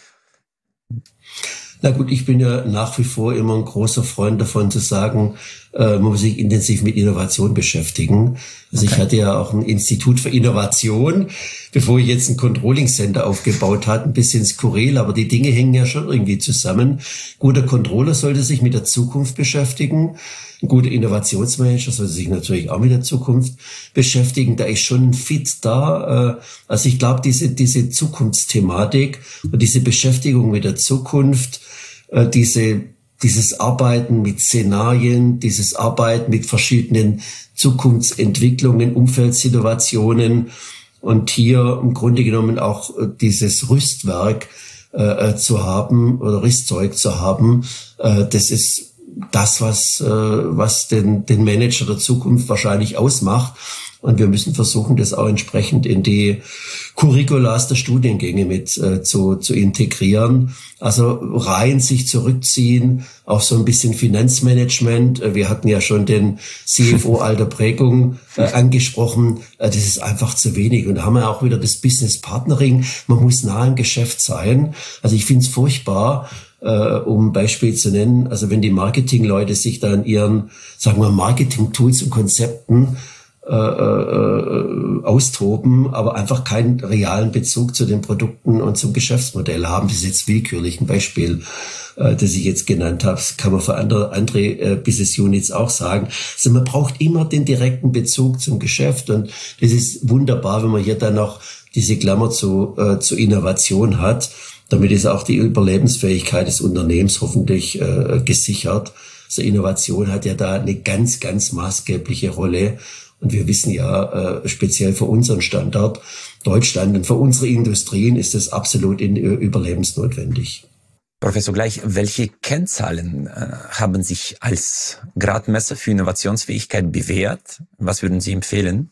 Na gut, ich bin ja nach wie vor immer ein großer Freund davon zu sagen, äh, man muss sich intensiv mit Innovation beschäftigen. Also okay. Ich hatte ja auch ein Institut für Innovation, bevor ich jetzt ein Controlling Center aufgebaut habe, ein bisschen skurril, aber die Dinge hängen ja schon irgendwie zusammen. Ein guter Controller sollte sich mit der Zukunft beschäftigen. Ein guter Innovationsmanager sollte sich natürlich auch mit der Zukunft beschäftigen. Da ist schon ein Fit da. Also ich glaube, diese, diese Zukunftsthematik und diese Beschäftigung mit der Zukunft, diese, dieses Arbeiten mit Szenarien, dieses Arbeiten mit verschiedenen Zukunftsentwicklungen, Umfeldsituationen und hier im Grunde genommen auch dieses Rüstwerk äh, zu haben oder Rüstzeug zu haben, äh, das ist das, was, äh, was den, den Manager der Zukunft wahrscheinlich ausmacht. Und wir müssen versuchen, das auch entsprechend in die Curriculas der Studiengänge mit äh, zu, zu integrieren. Also rein sich zurückziehen, auch so ein bisschen Finanzmanagement. Wir hatten ja schon den C F O alter Prägung äh, angesprochen. Äh, das ist einfach zu wenig. Und da haben wir auch wieder das Business Partnering. Man muss nah im Geschäft sein. Also ich finde es furchtbar, äh, um ein Beispiel zu nennen. Also wenn die Marketingleute sich da in ihren, sagen wir, Marketing-Tools und Konzepten Äh, äh, austoben, aber einfach keinen realen Bezug zu den Produkten und zum Geschäftsmodell haben. Das ist jetzt willkürlich ein Beispiel, äh, das ich jetzt genannt habe. Das kann man für andere, andere äh, Business Units auch sagen. Also man braucht immer den direkten Bezug zum Geschäft und das ist wunderbar, wenn man hier dann noch diese Klammer zu, äh, zu Innovation hat. Damit ist auch die Überlebensfähigkeit des Unternehmens hoffentlich äh, gesichert. Also Innovation hat ja da eine ganz, ganz maßgebliche Rolle. Und wir wissen ja, äh, speziell für unseren Standort Deutschland und für unsere Industrien ist es absolut in, äh, überlebensnotwendig. Professor Gleich, welche Kennzahlen äh, haben sich als Gradmesser für Innovationsfähigkeit bewährt? Was würden Sie empfehlen?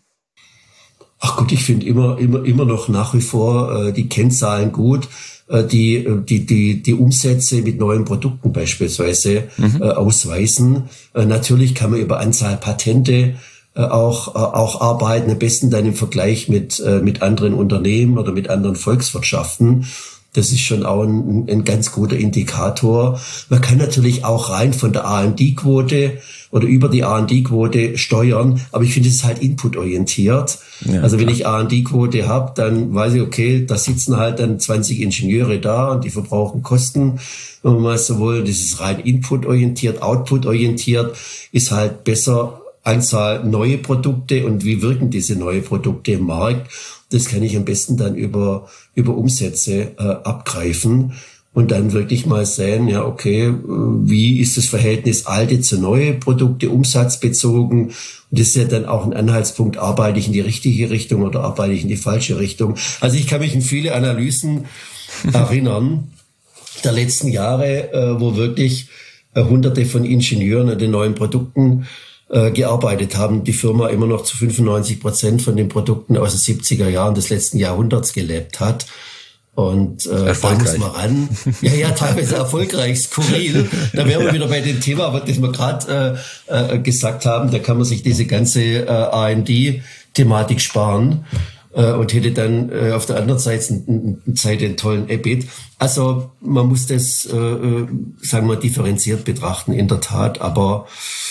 Ach gut, ich finde immer, immer, immer noch nach wie vor äh, die Kennzahlen gut. Die, die, die, die Umsätze mit neuen Produkten beispielsweise mhm. äh, ausweisen. Äh, natürlich kann man über Anzahl Patente äh, auch, äh, auch arbeiten, am besten dann im Vergleich mit, äh, mit anderen Unternehmen oder mit anderen Volkswirtschaften. Das ist schon auch ein, ein ganz guter Indikator. Man kann natürlich auch rein von der R und D-Quote oder über die R und D-Quote steuern, aber ich finde, es ist halt inputorientiert. Ja, also wenn klar. ich R und D-Quote habe, dann weiß ich, okay, da sitzen halt dann zwanzig Ingenieure da und die verbrauchen Kosten. Wenn man mal so will, das ist rein inputorientiert, outputorientiert, ist halt besser Anzahl neue Produkte und wie wirken diese neue Produkte im Markt. Das kann ich am besten dann über über Umsätze äh, abgreifen und dann wirklich mal sehen, ja okay, wie ist das Verhältnis alte zu neue Produkte, umsatzbezogen? Und das ist ja dann auch ein Anhaltspunkt, arbeite ich in die richtige Richtung oder arbeite ich in die falsche Richtung? Also ich kann mich in viele Analysen erinnern der letzten Jahre, äh, wo wirklich äh, hunderte von Ingenieuren an den neuen Produkten gearbeitet haben, die Firma immer noch zu fünfundneunzig Prozent von den Produkten aus den siebziger Jahren des letzten Jahrhunderts gelebt hat. Und äh, da muss man ran. Ja, ja, teilweise erfolgreich, skurril. Da wären wir ja. wieder bei dem Thema, das wir gerade äh, äh, gesagt haben. Da kann man sich diese ganze äh, R und D-Thematik sparen äh, und hätte dann äh, auf der anderen Seite, Seite einen tollen E B I T. Also man muss das, äh, sagen wir, differenziert betrachten, in der Tat. Aber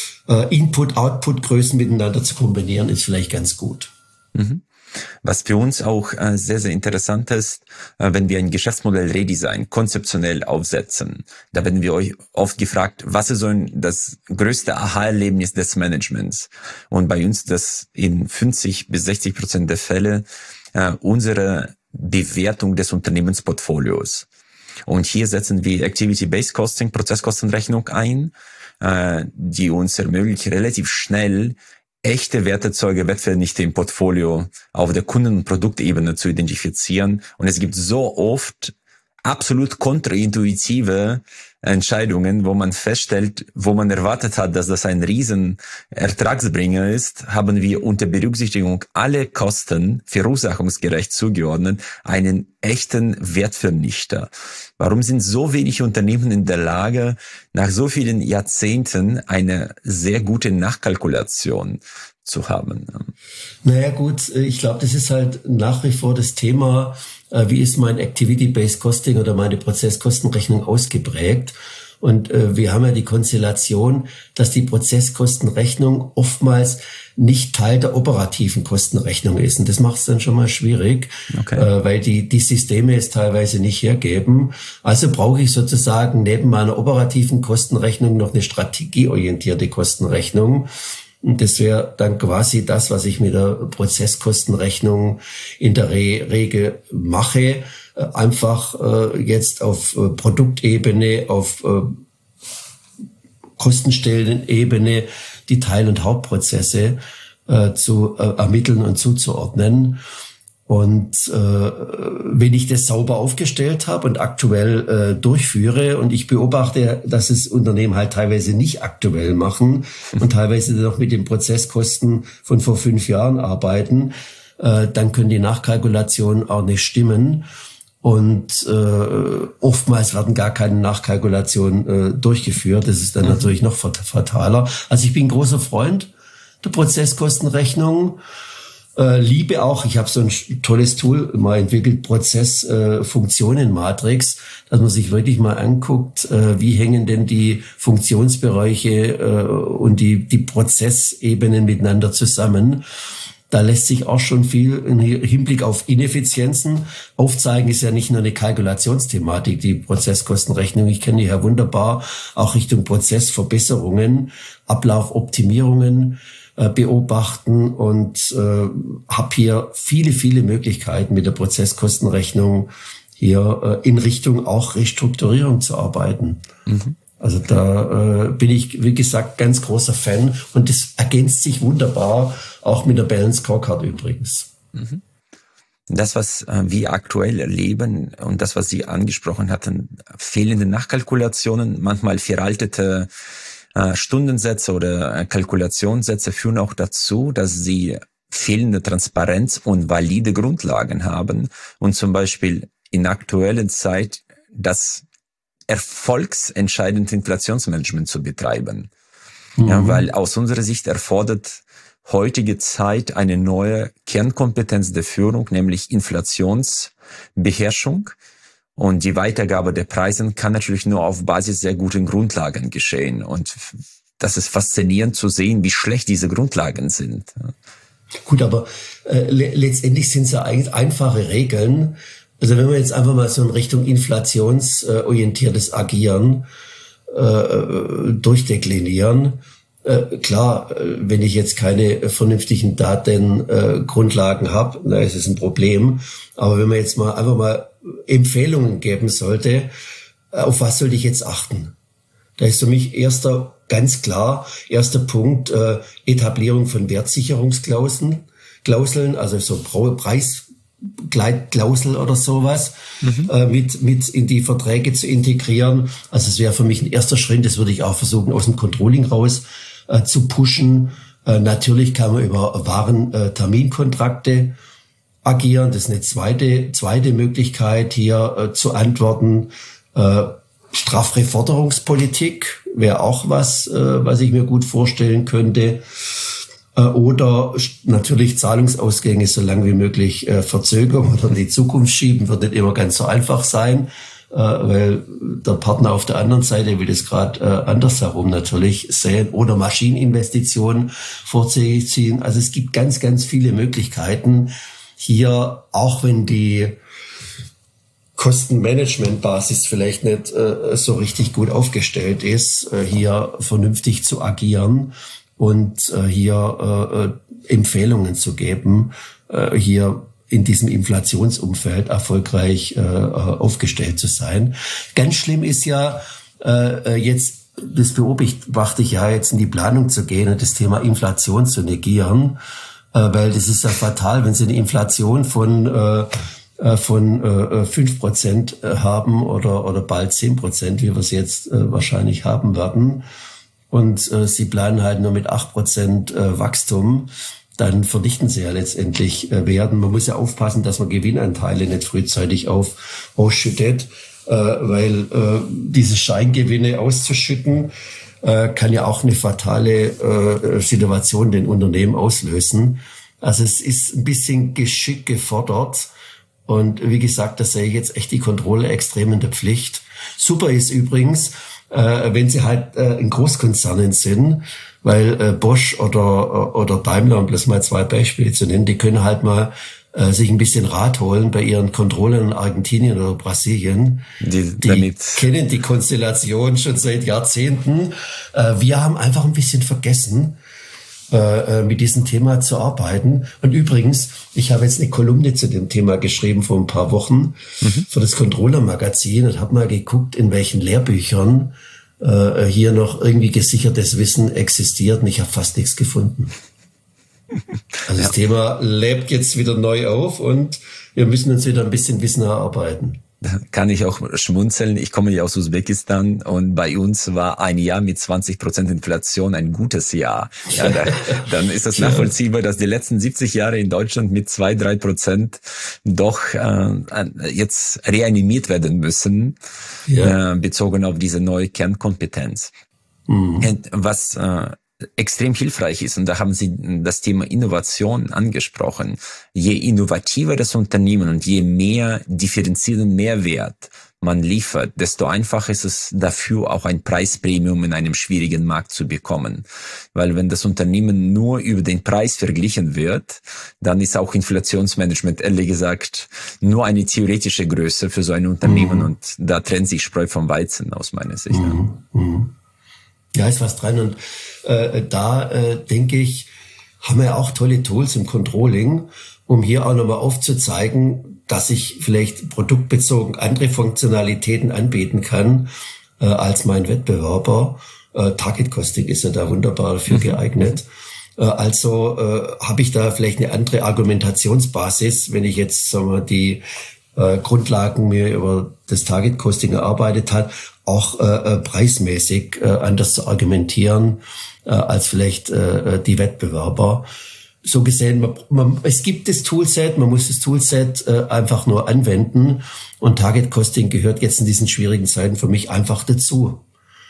Input-Output-Größen miteinander zu kombinieren, ist vielleicht ganz gut. Was für uns auch sehr, sehr interessant ist, wenn wir ein Geschäftsmodell Redesign konzeptionell aufsetzen, da werden wir euch oft gefragt, was ist so das größte Aha-Erlebnis des Managements? Und bei uns das in fünfzig bis sechzig Prozent der Fälle unsere Bewertung des Unternehmensportfolios. Und hier setzen wir Activity-Based Costing, Prozesskostenrechnung ein, die uns ermöglicht, relativ schnell echte Werteerzeuger, Wettvernichter im Portfolio auf der Kunden- und Produktebene zu identifizieren. Und es gibt so oft absolut kontraintuitive Entscheidungen, wo man feststellt, wo man erwartet hat, dass das ein riesen Ertragsbringer ist, haben wir unter Berücksichtigung aller Kosten verursachungsgerecht zugeordnet einen echten Wertvernichter. Warum sind so wenig Unternehmen in der Lage, nach so vielen Jahrzehnten eine sehr gute Nachkalkulation zu haben? Naja gut, ich glaube, das ist halt nach wie vor das Thema, wie ist mein Activity-Based Costing oder meine Prozesskostenrechnung ausgeprägt. Und äh, wir haben ja die Konstellation, dass die Prozesskostenrechnung oftmals nicht Teil der operativen Kostenrechnung ist. Und das macht es dann schon mal schwierig, okay. äh, weil die die Systeme es teilweise nicht hergeben. Also brauche ich sozusagen neben meiner operativen Kostenrechnung noch eine strategieorientierte Kostenrechnung. Und das wäre dann quasi das, was ich mit der Prozesskostenrechnung in der Re- Regel mache. Einfach äh, jetzt auf äh, Produktebene, auf äh, Kostenstellenebene die Teil- und Hauptprozesse äh, zu äh, ermitteln und zuzuordnen. Und äh, wenn ich das sauber aufgestellt habe und aktuell äh, durchführe und ich beobachte, dass es Unternehmen halt teilweise nicht aktuell machen und teilweise noch mit den Prozesskosten von vor fünf Jahren arbeiten, äh, dann können die Nachkalkulationen auch nicht stimmen. Und äh, oftmals werden gar keine Nachkalkulationen äh, durchgeführt. Das ist dann mhm. natürlich noch fataler. Also ich bin ein großer Freund der Prozesskostenrechnung. Äh, liebe auch, ich habe so ein tolles Tool mal entwickelt, Prozessfunktionen-Matrix, dass man sich wirklich mal anguckt, äh, wie hängen denn die Funktionsbereiche äh, und die, die Prozessebenen miteinander zusammen. Da lässt sich auch schon viel im Hinblick auf Ineffizienzen aufzeigen. Ist ja nicht nur eine Kalkulationsthematik, die Prozesskostenrechnung. Ich kenne die ja wunderbar auch Richtung Prozessverbesserungen, Ablaufoptimierungen äh, beobachten und äh, habe hier viele, viele Möglichkeiten mit der Prozesskostenrechnung hier äh, in Richtung auch Restrukturierung zu arbeiten. Mhm. Also da äh, bin ich, wie gesagt, ganz großer Fan und das ergänzt sich wunderbar, auch mit der Balance Scorecard übrigens. Das, was äh, wir aktuell erleben und das, was Sie angesprochen hatten, fehlende Nachkalkulationen, manchmal veraltete äh, Stundensätze oder äh, Kalkulationssätze führen auch dazu, dass Sie fehlende Transparenz und valide Grundlagen haben und zum Beispiel in aktueller Zeit das erfolgsentscheidende Inflationsmanagement zu betreiben. Mhm. Ja, weil aus unserer Sicht erfordert heutige Zeit eine neue Kernkompetenz der Führung, nämlich Inflationsbeherrschung. Und die Weitergabe der Preise kann natürlich nur auf Basis sehr guten Grundlagen geschehen. Und das ist faszinierend zu sehen, wie schlecht diese Grundlagen sind. Gut, aber äh, le- letztendlich sind es ja eigentlich einfache Regeln. Also wenn wir jetzt einfach mal so in Richtung inflationsorientiertes Agieren äh, durchdeklinieren, äh, klar, wenn ich jetzt keine vernünftigen Datengrundlagen äh, habe, dann ist es ein Problem. Aber wenn man jetzt mal einfach mal Empfehlungen geben sollte, auf was sollte ich jetzt achten? Da ist für mich erster, ganz klar, erster Punkt, äh, Etablierung von Wertsicherungsklauseln, Klauseln, also so Preis Gleitklausel oder sowas mhm. äh, mit mit in die Verträge zu integrieren. Also es wäre für mich ein erster Schritt. Das würde ich auch versuchen, aus dem Controlling raus äh, zu pushen. Äh, natürlich kann man über Waren-Terminkontrakte äh, agieren. Das ist eine zweite zweite Möglichkeit, hier äh, zu antworten. Äh, Strafreforderungspolitik wäre auch was, äh, was ich mir gut vorstellen könnte. Oder natürlich Zahlungsausgänge so lange wie möglich äh, verzögern oder in die Zukunft schieben, wird nicht immer ganz so einfach sein, äh, weil der Partner auf der anderen Seite will das gerade äh, andersherum natürlich sehen. Oder Maschineninvestitionen vorziehen. Also es gibt ganz, ganz viele Möglichkeiten hier, auch wenn die Kostenmanagementbasis vielleicht nicht äh, so richtig gut aufgestellt ist, äh, hier vernünftig zu agieren und äh, hier äh, Empfehlungen zu geben, äh, hier in diesem Inflationsumfeld erfolgreich äh, aufgestellt zu sein. Ganz schlimm ist ja äh, jetzt, das beobachte ich ja jetzt in die Planung zu gehen und das Thema Inflation zu negieren, äh, weil das ist ja fatal, wenn Sie eine Inflation von äh, von äh, fünf Prozent haben oder oder bald zehn Prozent, wie wir es jetzt äh, wahrscheinlich haben werden. Und äh, sie planen halt nur mit acht Prozent äh, Wachstum, dann verdichten sie ja letztendlich äh, werden. Man muss ja aufpassen, dass man Gewinnanteile nicht frühzeitig auf ausschüttet, äh, weil äh, diese Scheingewinne auszuschütten, äh, kann ja auch eine fatale äh, Situation den Unternehmen auslösen. Also es ist ein bisschen Geschick gefordert. Und wie gesagt, da sehe ich jetzt echt die Kontrolle extrem in der Pflicht. Super ist übrigens, äh, wenn sie halt äh, in Großkonzernen sind, weil äh, Bosch oder oder Daimler, um bloß mal zwei Beispiele zu nennen, die können halt mal äh, sich ein bisschen Rat holen bei ihren Controllern in Argentinien oder Brasilien. Die, die kennen die Konstellation schon seit Jahrzehnten. Äh, wir haben einfach ein bisschen vergessen, äh, mit diesem Thema zu arbeiten. Und übrigens, ich habe jetzt eine Kolumne zu dem Thema geschrieben vor ein paar Wochen mhm. für das Controller-Magazin und habe mal geguckt, in welchen Lehrbüchern äh, hier noch irgendwie gesichertes Wissen existiert. Und ich habe fast nichts gefunden. Also das ja. Thema lebt jetzt wieder neu auf und wir müssen uns wieder ein bisschen Wissen erarbeiten. Da kann ich auch schmunzeln. Ich komme ja aus Usbekistan und bei uns war ein Jahr mit zwanzig Prozent Inflation ein gutes Jahr. Ja, da, dann ist es nachvollziehbar, dass die letzten siebzig Jahre in Deutschland mit zwei, drei Prozent doch äh, jetzt reanimiert werden müssen, ja. äh, bezogen auf diese neue Kernkompetenz. Mhm. Was äh, extrem hilfreich ist, und da haben Sie das Thema Innovation angesprochen. Je innovativer das Unternehmen und je mehr differenzierten Mehrwert man liefert, desto einfacher ist es dafür, auch ein Preispremium in einem schwierigen Markt zu bekommen. Weil wenn das Unternehmen nur über den Preis verglichen wird, dann ist auch Inflationsmanagement, ehrlich gesagt, nur eine theoretische Größe für so ein Unternehmen, mhm. und da trennt sich Spreu vom Weizen aus meiner Sicht. Mhm. Mhm. Ja, ist was dran, und äh, da äh, denke ich, haben wir auch tolle Tools im Controlling, um hier auch nochmal aufzuzeigen, dass ich vielleicht produktbezogen andere Funktionalitäten anbieten kann äh, als mein Wettbewerber. Äh, Target Costing ist ja da wunderbar dafür geeignet. Äh, also äh, habe ich da vielleicht eine andere Argumentationsbasis, wenn ich jetzt, sagen wir, die äh, Grundlagen mir über das Target Costing erarbeitet hat, auch äh, preismäßig äh, anders zu argumentieren äh, als vielleicht äh, die Wettbewerber. So gesehen, man, man, es gibt das Toolset, man muss das Toolset äh, einfach nur anwenden, und Target Costing gehört jetzt in diesen schwierigen Zeiten für mich einfach dazu.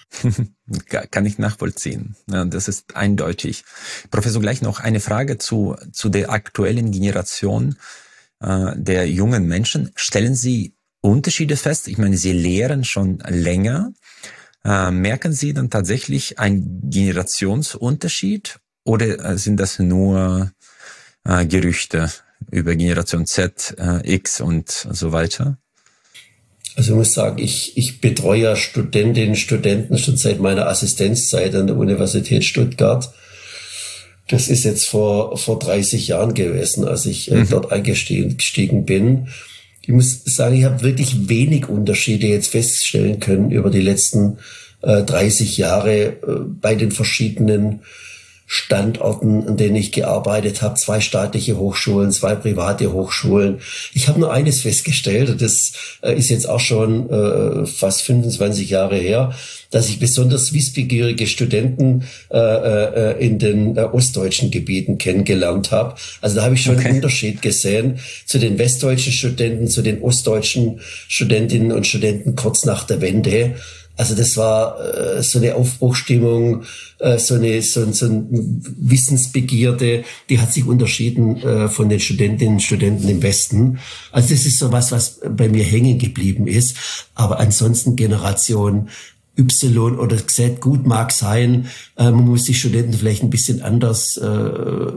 Kann ich nachvollziehen. Ja, das ist eindeutig. Professor, gleich noch eine Frage zu, zu der aktuellen Generation äh, der jungen Menschen. Stellen Sie Unterschiede fest? Ich meine, Sie lehren schon länger. Äh, merken Sie dann tatsächlich einen Generationsunterschied, oder äh, sind das nur äh, Gerüchte über Generation Z, äh, X und so weiter? Also ich muss sagen, ich, ich betreue ja Studentinnen und Studenten schon seit meiner Assistenzzeit an der Universität Stuttgart. Das ist jetzt vor, vor dreißig Jahren gewesen, als ich äh, mhm. dort eingestiegen bin. Ich muss sagen, ich habe wirklich wenig Unterschiede jetzt feststellen können über die letzten äh, dreißig Jahre äh, bei den verschiedenen Standorten, an denen ich gearbeitet habe. Zwei staatliche Hochschulen, zwei private Hochschulen. Ich habe nur eines festgestellt, und das äh, ist jetzt auch schon äh, fast fünfundzwanzig Jahre her, dass ich besonders wissbegierige Studenten äh, äh, in den äh, ostdeutschen Gebieten kennengelernt habe. Also da habe ich schon okay. einen Unterschied gesehen zu den westdeutschen Studenten, zu den ostdeutschen Studentinnen und Studenten kurz nach der Wende. Also das war äh, so eine Aufbruchstimmung, äh, so eine so, so eine Wissensbegierde, die hat sich unterschieden äh, von den Studentinnen und Studenten im Westen. Also das ist so was, was bei mir hängen geblieben ist. Aber ansonsten Generation Y oder Z, gut mag sein, äh, man muss die Studenten vielleicht ein bisschen anders äh,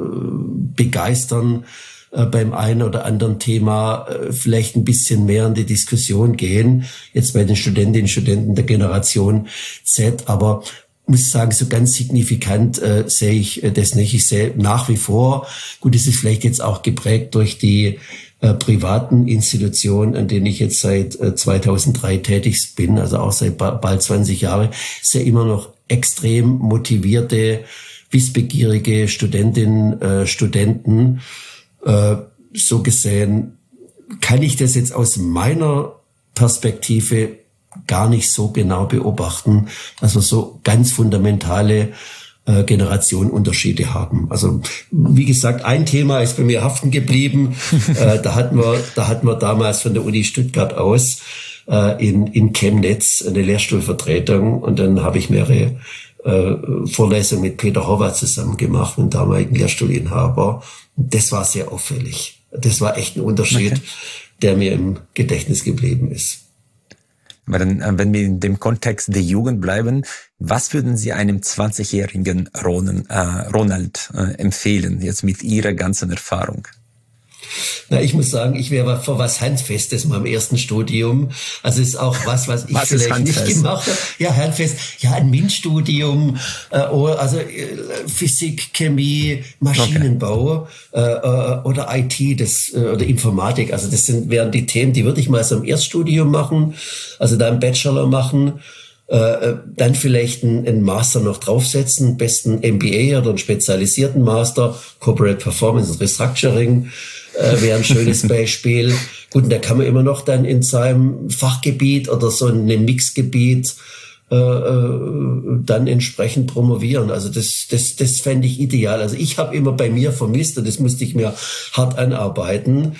begeistern, äh, beim einen oder anderen Thema äh, vielleicht ein bisschen mehr in die Diskussion gehen, jetzt bei den Studentinnen und Studenten der Generation Z, aber muss sagen, so ganz signifikant äh, sehe ich äh, das nicht. Ich sehe nach wie vor, gut, es ist vielleicht jetzt auch geprägt durch die äh, privaten Institutionen, an denen ich jetzt seit äh, zweitausenddrei tätig bin, also auch seit ba- bald zwanzig Jahre, sehe immer noch extrem motivierte, wissbegierige Studentinnen, äh, Studenten. Äh, so gesehen kann ich das jetzt aus meiner Perspektive gar nicht so genau beobachten, dass wir so ganz fundamentale äh, Generationenunterschiede haben. Also wie gesagt, ein Thema ist bei mir haften geblieben. äh, da hatten wir, da hatten wir damals von der Uni Stuttgart aus äh, in in Chemnitz eine Lehrstuhlvertretung, und dann habe ich mehrere äh, Vorlesungen mit Peter Horvath zusammen gemacht, dem damaligen Lehrstuhlinhaber. Und das war sehr auffällig. Das war echt ein Unterschied, okay. der mir im Gedächtnis geblieben ist. Aber dann, wenn wir in dem Kontext der Jugend bleiben, was würden Sie einem zwanzigjährigen Ronald, äh, Ronald äh, empfehlen, jetzt mit Ihrer ganzen Erfahrung? Na, ich muss sagen, ich wäre vor was Handfestes in meinem ersten Studium. Also ist auch was, was ich was vielleicht nicht gemacht habe. Ja, handfest. Ja, ein MINT-Studium, äh, also äh, Physik, Chemie, Maschinenbau okay. äh, oder I T, das äh, oder Informatik. Also das sind wären die Themen, die würde ich mal so im Erststudium machen, also da im Bachelor machen. äh, dann vielleicht einen, einen Master noch draufsetzen, besten M B A oder einen spezialisierten Master, Corporate Performance and Restructuring äh, wäre ein schönes Beispiel. Gut, und da kann man immer noch dann in seinem Fachgebiet oder so in einem Mixgebiet äh, dann entsprechend promovieren. Also das, das, das fände ich ideal. Also ich habe immer bei mir vermisst, und das musste ich mir hart anarbeiten,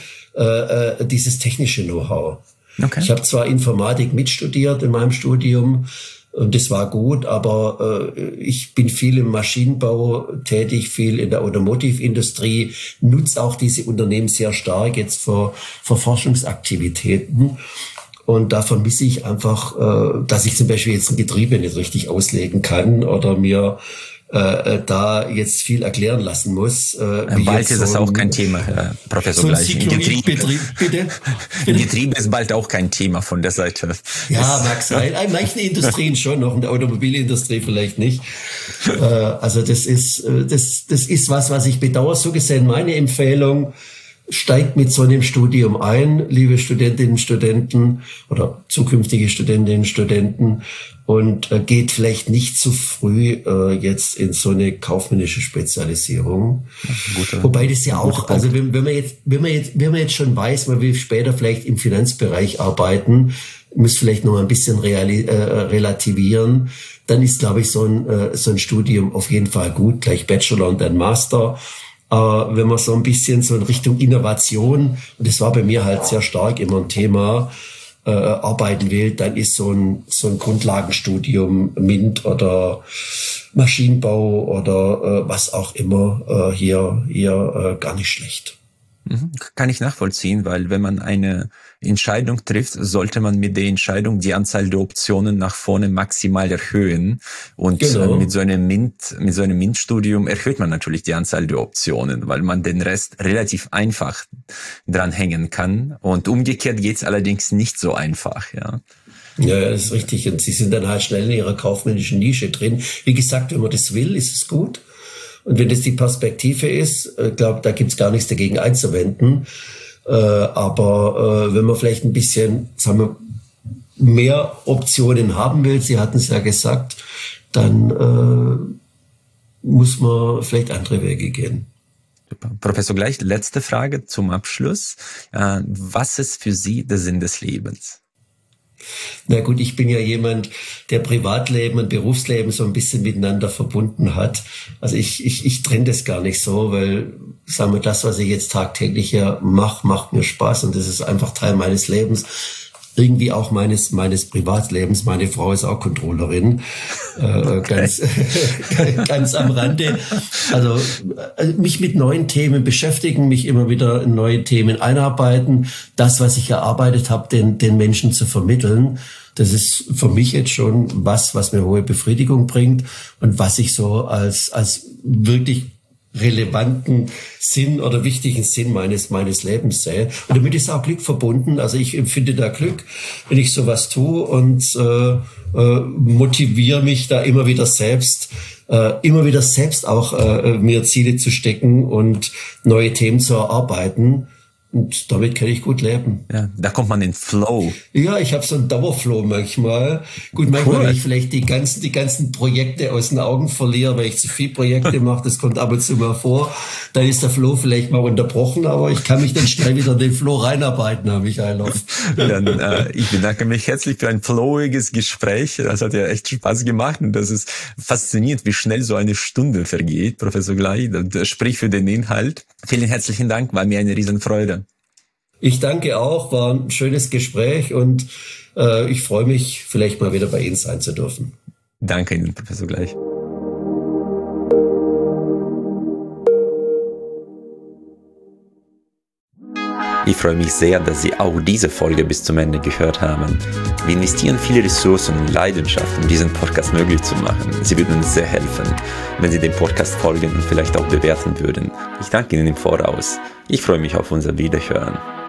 äh, dieses technische Know-how. Okay. Ich habe zwar Informatik mitstudiert in meinem Studium und das war gut, aber äh, ich bin viel im Maschinenbau tätig, viel in der Automotive-Industrie, nutze auch diese Unternehmen sehr stark jetzt für, für Forschungsaktivitäten. Und da vermisse ich einfach, äh, dass ich zum Beispiel jetzt ein Getriebe nicht richtig auslegen kann oder mir äh, da jetzt viel erklären lassen muss. Äh, bald ist so das auch kein Thema, Herr Professor so Gleich. Getriebe, Betrieb, bitte? Getriebe ist bald auch kein Thema von der Seite. Ja, mag sein. In manchen Industrien schon noch, in der Automobilindustrie vielleicht nicht. Äh, also das ist, das, das ist was, was ich bedauere. So gesehen meine Empfehlung: Steigt mit so einem Studium ein, liebe Studentinnen und Studenten oder zukünftige Studentinnen und Studenten, und äh, geht vielleicht nicht zu früh äh, jetzt in so eine kaufmännische Spezialisierung. Gute, Wobei das ja auch, also wenn, wenn man jetzt, wenn man jetzt, wenn man jetzt schon weiß, man will später vielleicht im Finanzbereich arbeiten, muss vielleicht noch mal ein bisschen reali- äh, relativieren, dann ist, glaube ich, so ein, äh, so ein Studium auf jeden Fall gut, gleich Bachelor und dann Master. Uh, wenn man so ein bisschen so in Richtung Innovation, und das war bei mir halt sehr stark immer ein Thema, uh, arbeiten will, dann ist so ein, so ein Grundlagenstudium, MINT oder Maschinenbau oder uh, was auch immer uh, hier, hier uh, gar nicht schlecht. Kann ich nachvollziehen, weil wenn man eine Entscheidung trifft, sollte man mit der Entscheidung die Anzahl der Optionen nach vorne maximal erhöhen. Und genau. mit so einem MINT, mit so einem MINT-Studium erhöht man natürlich die Anzahl der Optionen, weil man den Rest relativ einfach dranhängen kann. Und umgekehrt geht's allerdings nicht so einfach, ja. Ja, das ist richtig. Und Sie sind dann halt schnell in Ihrer kaufmännischen Nische drin. Wie gesagt, wenn man das will, ist es gut. Und wenn das die Perspektive ist, ich glaube, da gibt's gar nichts dagegen einzuwenden. Äh, aber äh, wenn man vielleicht ein bisschen, sagen wir, mehr Optionen haben will, Sie hatten es ja gesagt, dann äh, muss man vielleicht andere Wege gehen. Super. Professor Gleich, letzte Frage zum Abschluss. Äh, was ist für Sie der Sinn des Lebens? Na gut, ich bin ja jemand, der Privatleben und Berufsleben so ein bisschen miteinander verbunden hat. Also ich, ich, ich trenne das gar nicht so, weil, sagen wir, das, was ich jetzt tagtäglich ja mache, macht mir Spaß und das ist einfach Teil meines Lebens. Irgendwie auch meines meines Privatlebens. Meine Frau ist auch Controllerin, äh, okay. ganz ganz am Rande. Also mich mit neuen Themen beschäftigen, mich immer wieder in neue Themen einarbeiten. Das, was ich erarbeitet habe, den den Menschen zu vermitteln. Das ist für mich jetzt schon was, was mir hohe Befriedigung bringt und was ich so als als wirklich relevanten Sinn oder wichtigen Sinn meines meines Lebens sehe. Und damit ist auch Glück verbunden. Also ich empfinde da Glück, wenn ich sowas tue und äh, äh, motiviere mich da immer wieder selbst, äh, immer wieder selbst auch äh, mir Ziele zu stecken und neue Themen zu erarbeiten. Und damit kann ich gut leben. Ja, da kommt man in Flow. Ja, ich habe so einen Dauerflow manchmal. Gut, manchmal, cool. Wenn ich vielleicht die ganzen die ganzen Projekte aus den Augen verliere, weil ich zu viel Projekte mache, das kommt ab und zu mal vor, dann ist der Flow vielleicht mal unterbrochen, aber ich kann mich dann schnell wieder in den Flow reinarbeiten, Herr Michailov. Dann, äh, ich bedanke mich herzlich für ein flowiges Gespräch. Das hat ja echt Spaß gemacht und das ist faszinierend, wie schnell so eine Stunde vergeht, Professor Gleich. Das spricht für den Inhalt. Vielen herzlichen Dank, war mir eine Riesenfreude. Ich danke auch, war ein schönes Gespräch und äh, ich freue mich, vielleicht mal wieder bei Ihnen sein zu dürfen. Danke Ihnen, Professor Gleich. Ich freue mich sehr, dass Sie auch diese Folge bis zum Ende gehört haben. Wir investieren viele Ressourcen und Leidenschaft, um diesen Podcast möglich zu machen. Sie würden uns sehr helfen, wenn Sie dem Podcast folgen und vielleicht auch bewerten würden. Ich danke Ihnen im Voraus. Ich freue mich auf unser Wiederhören.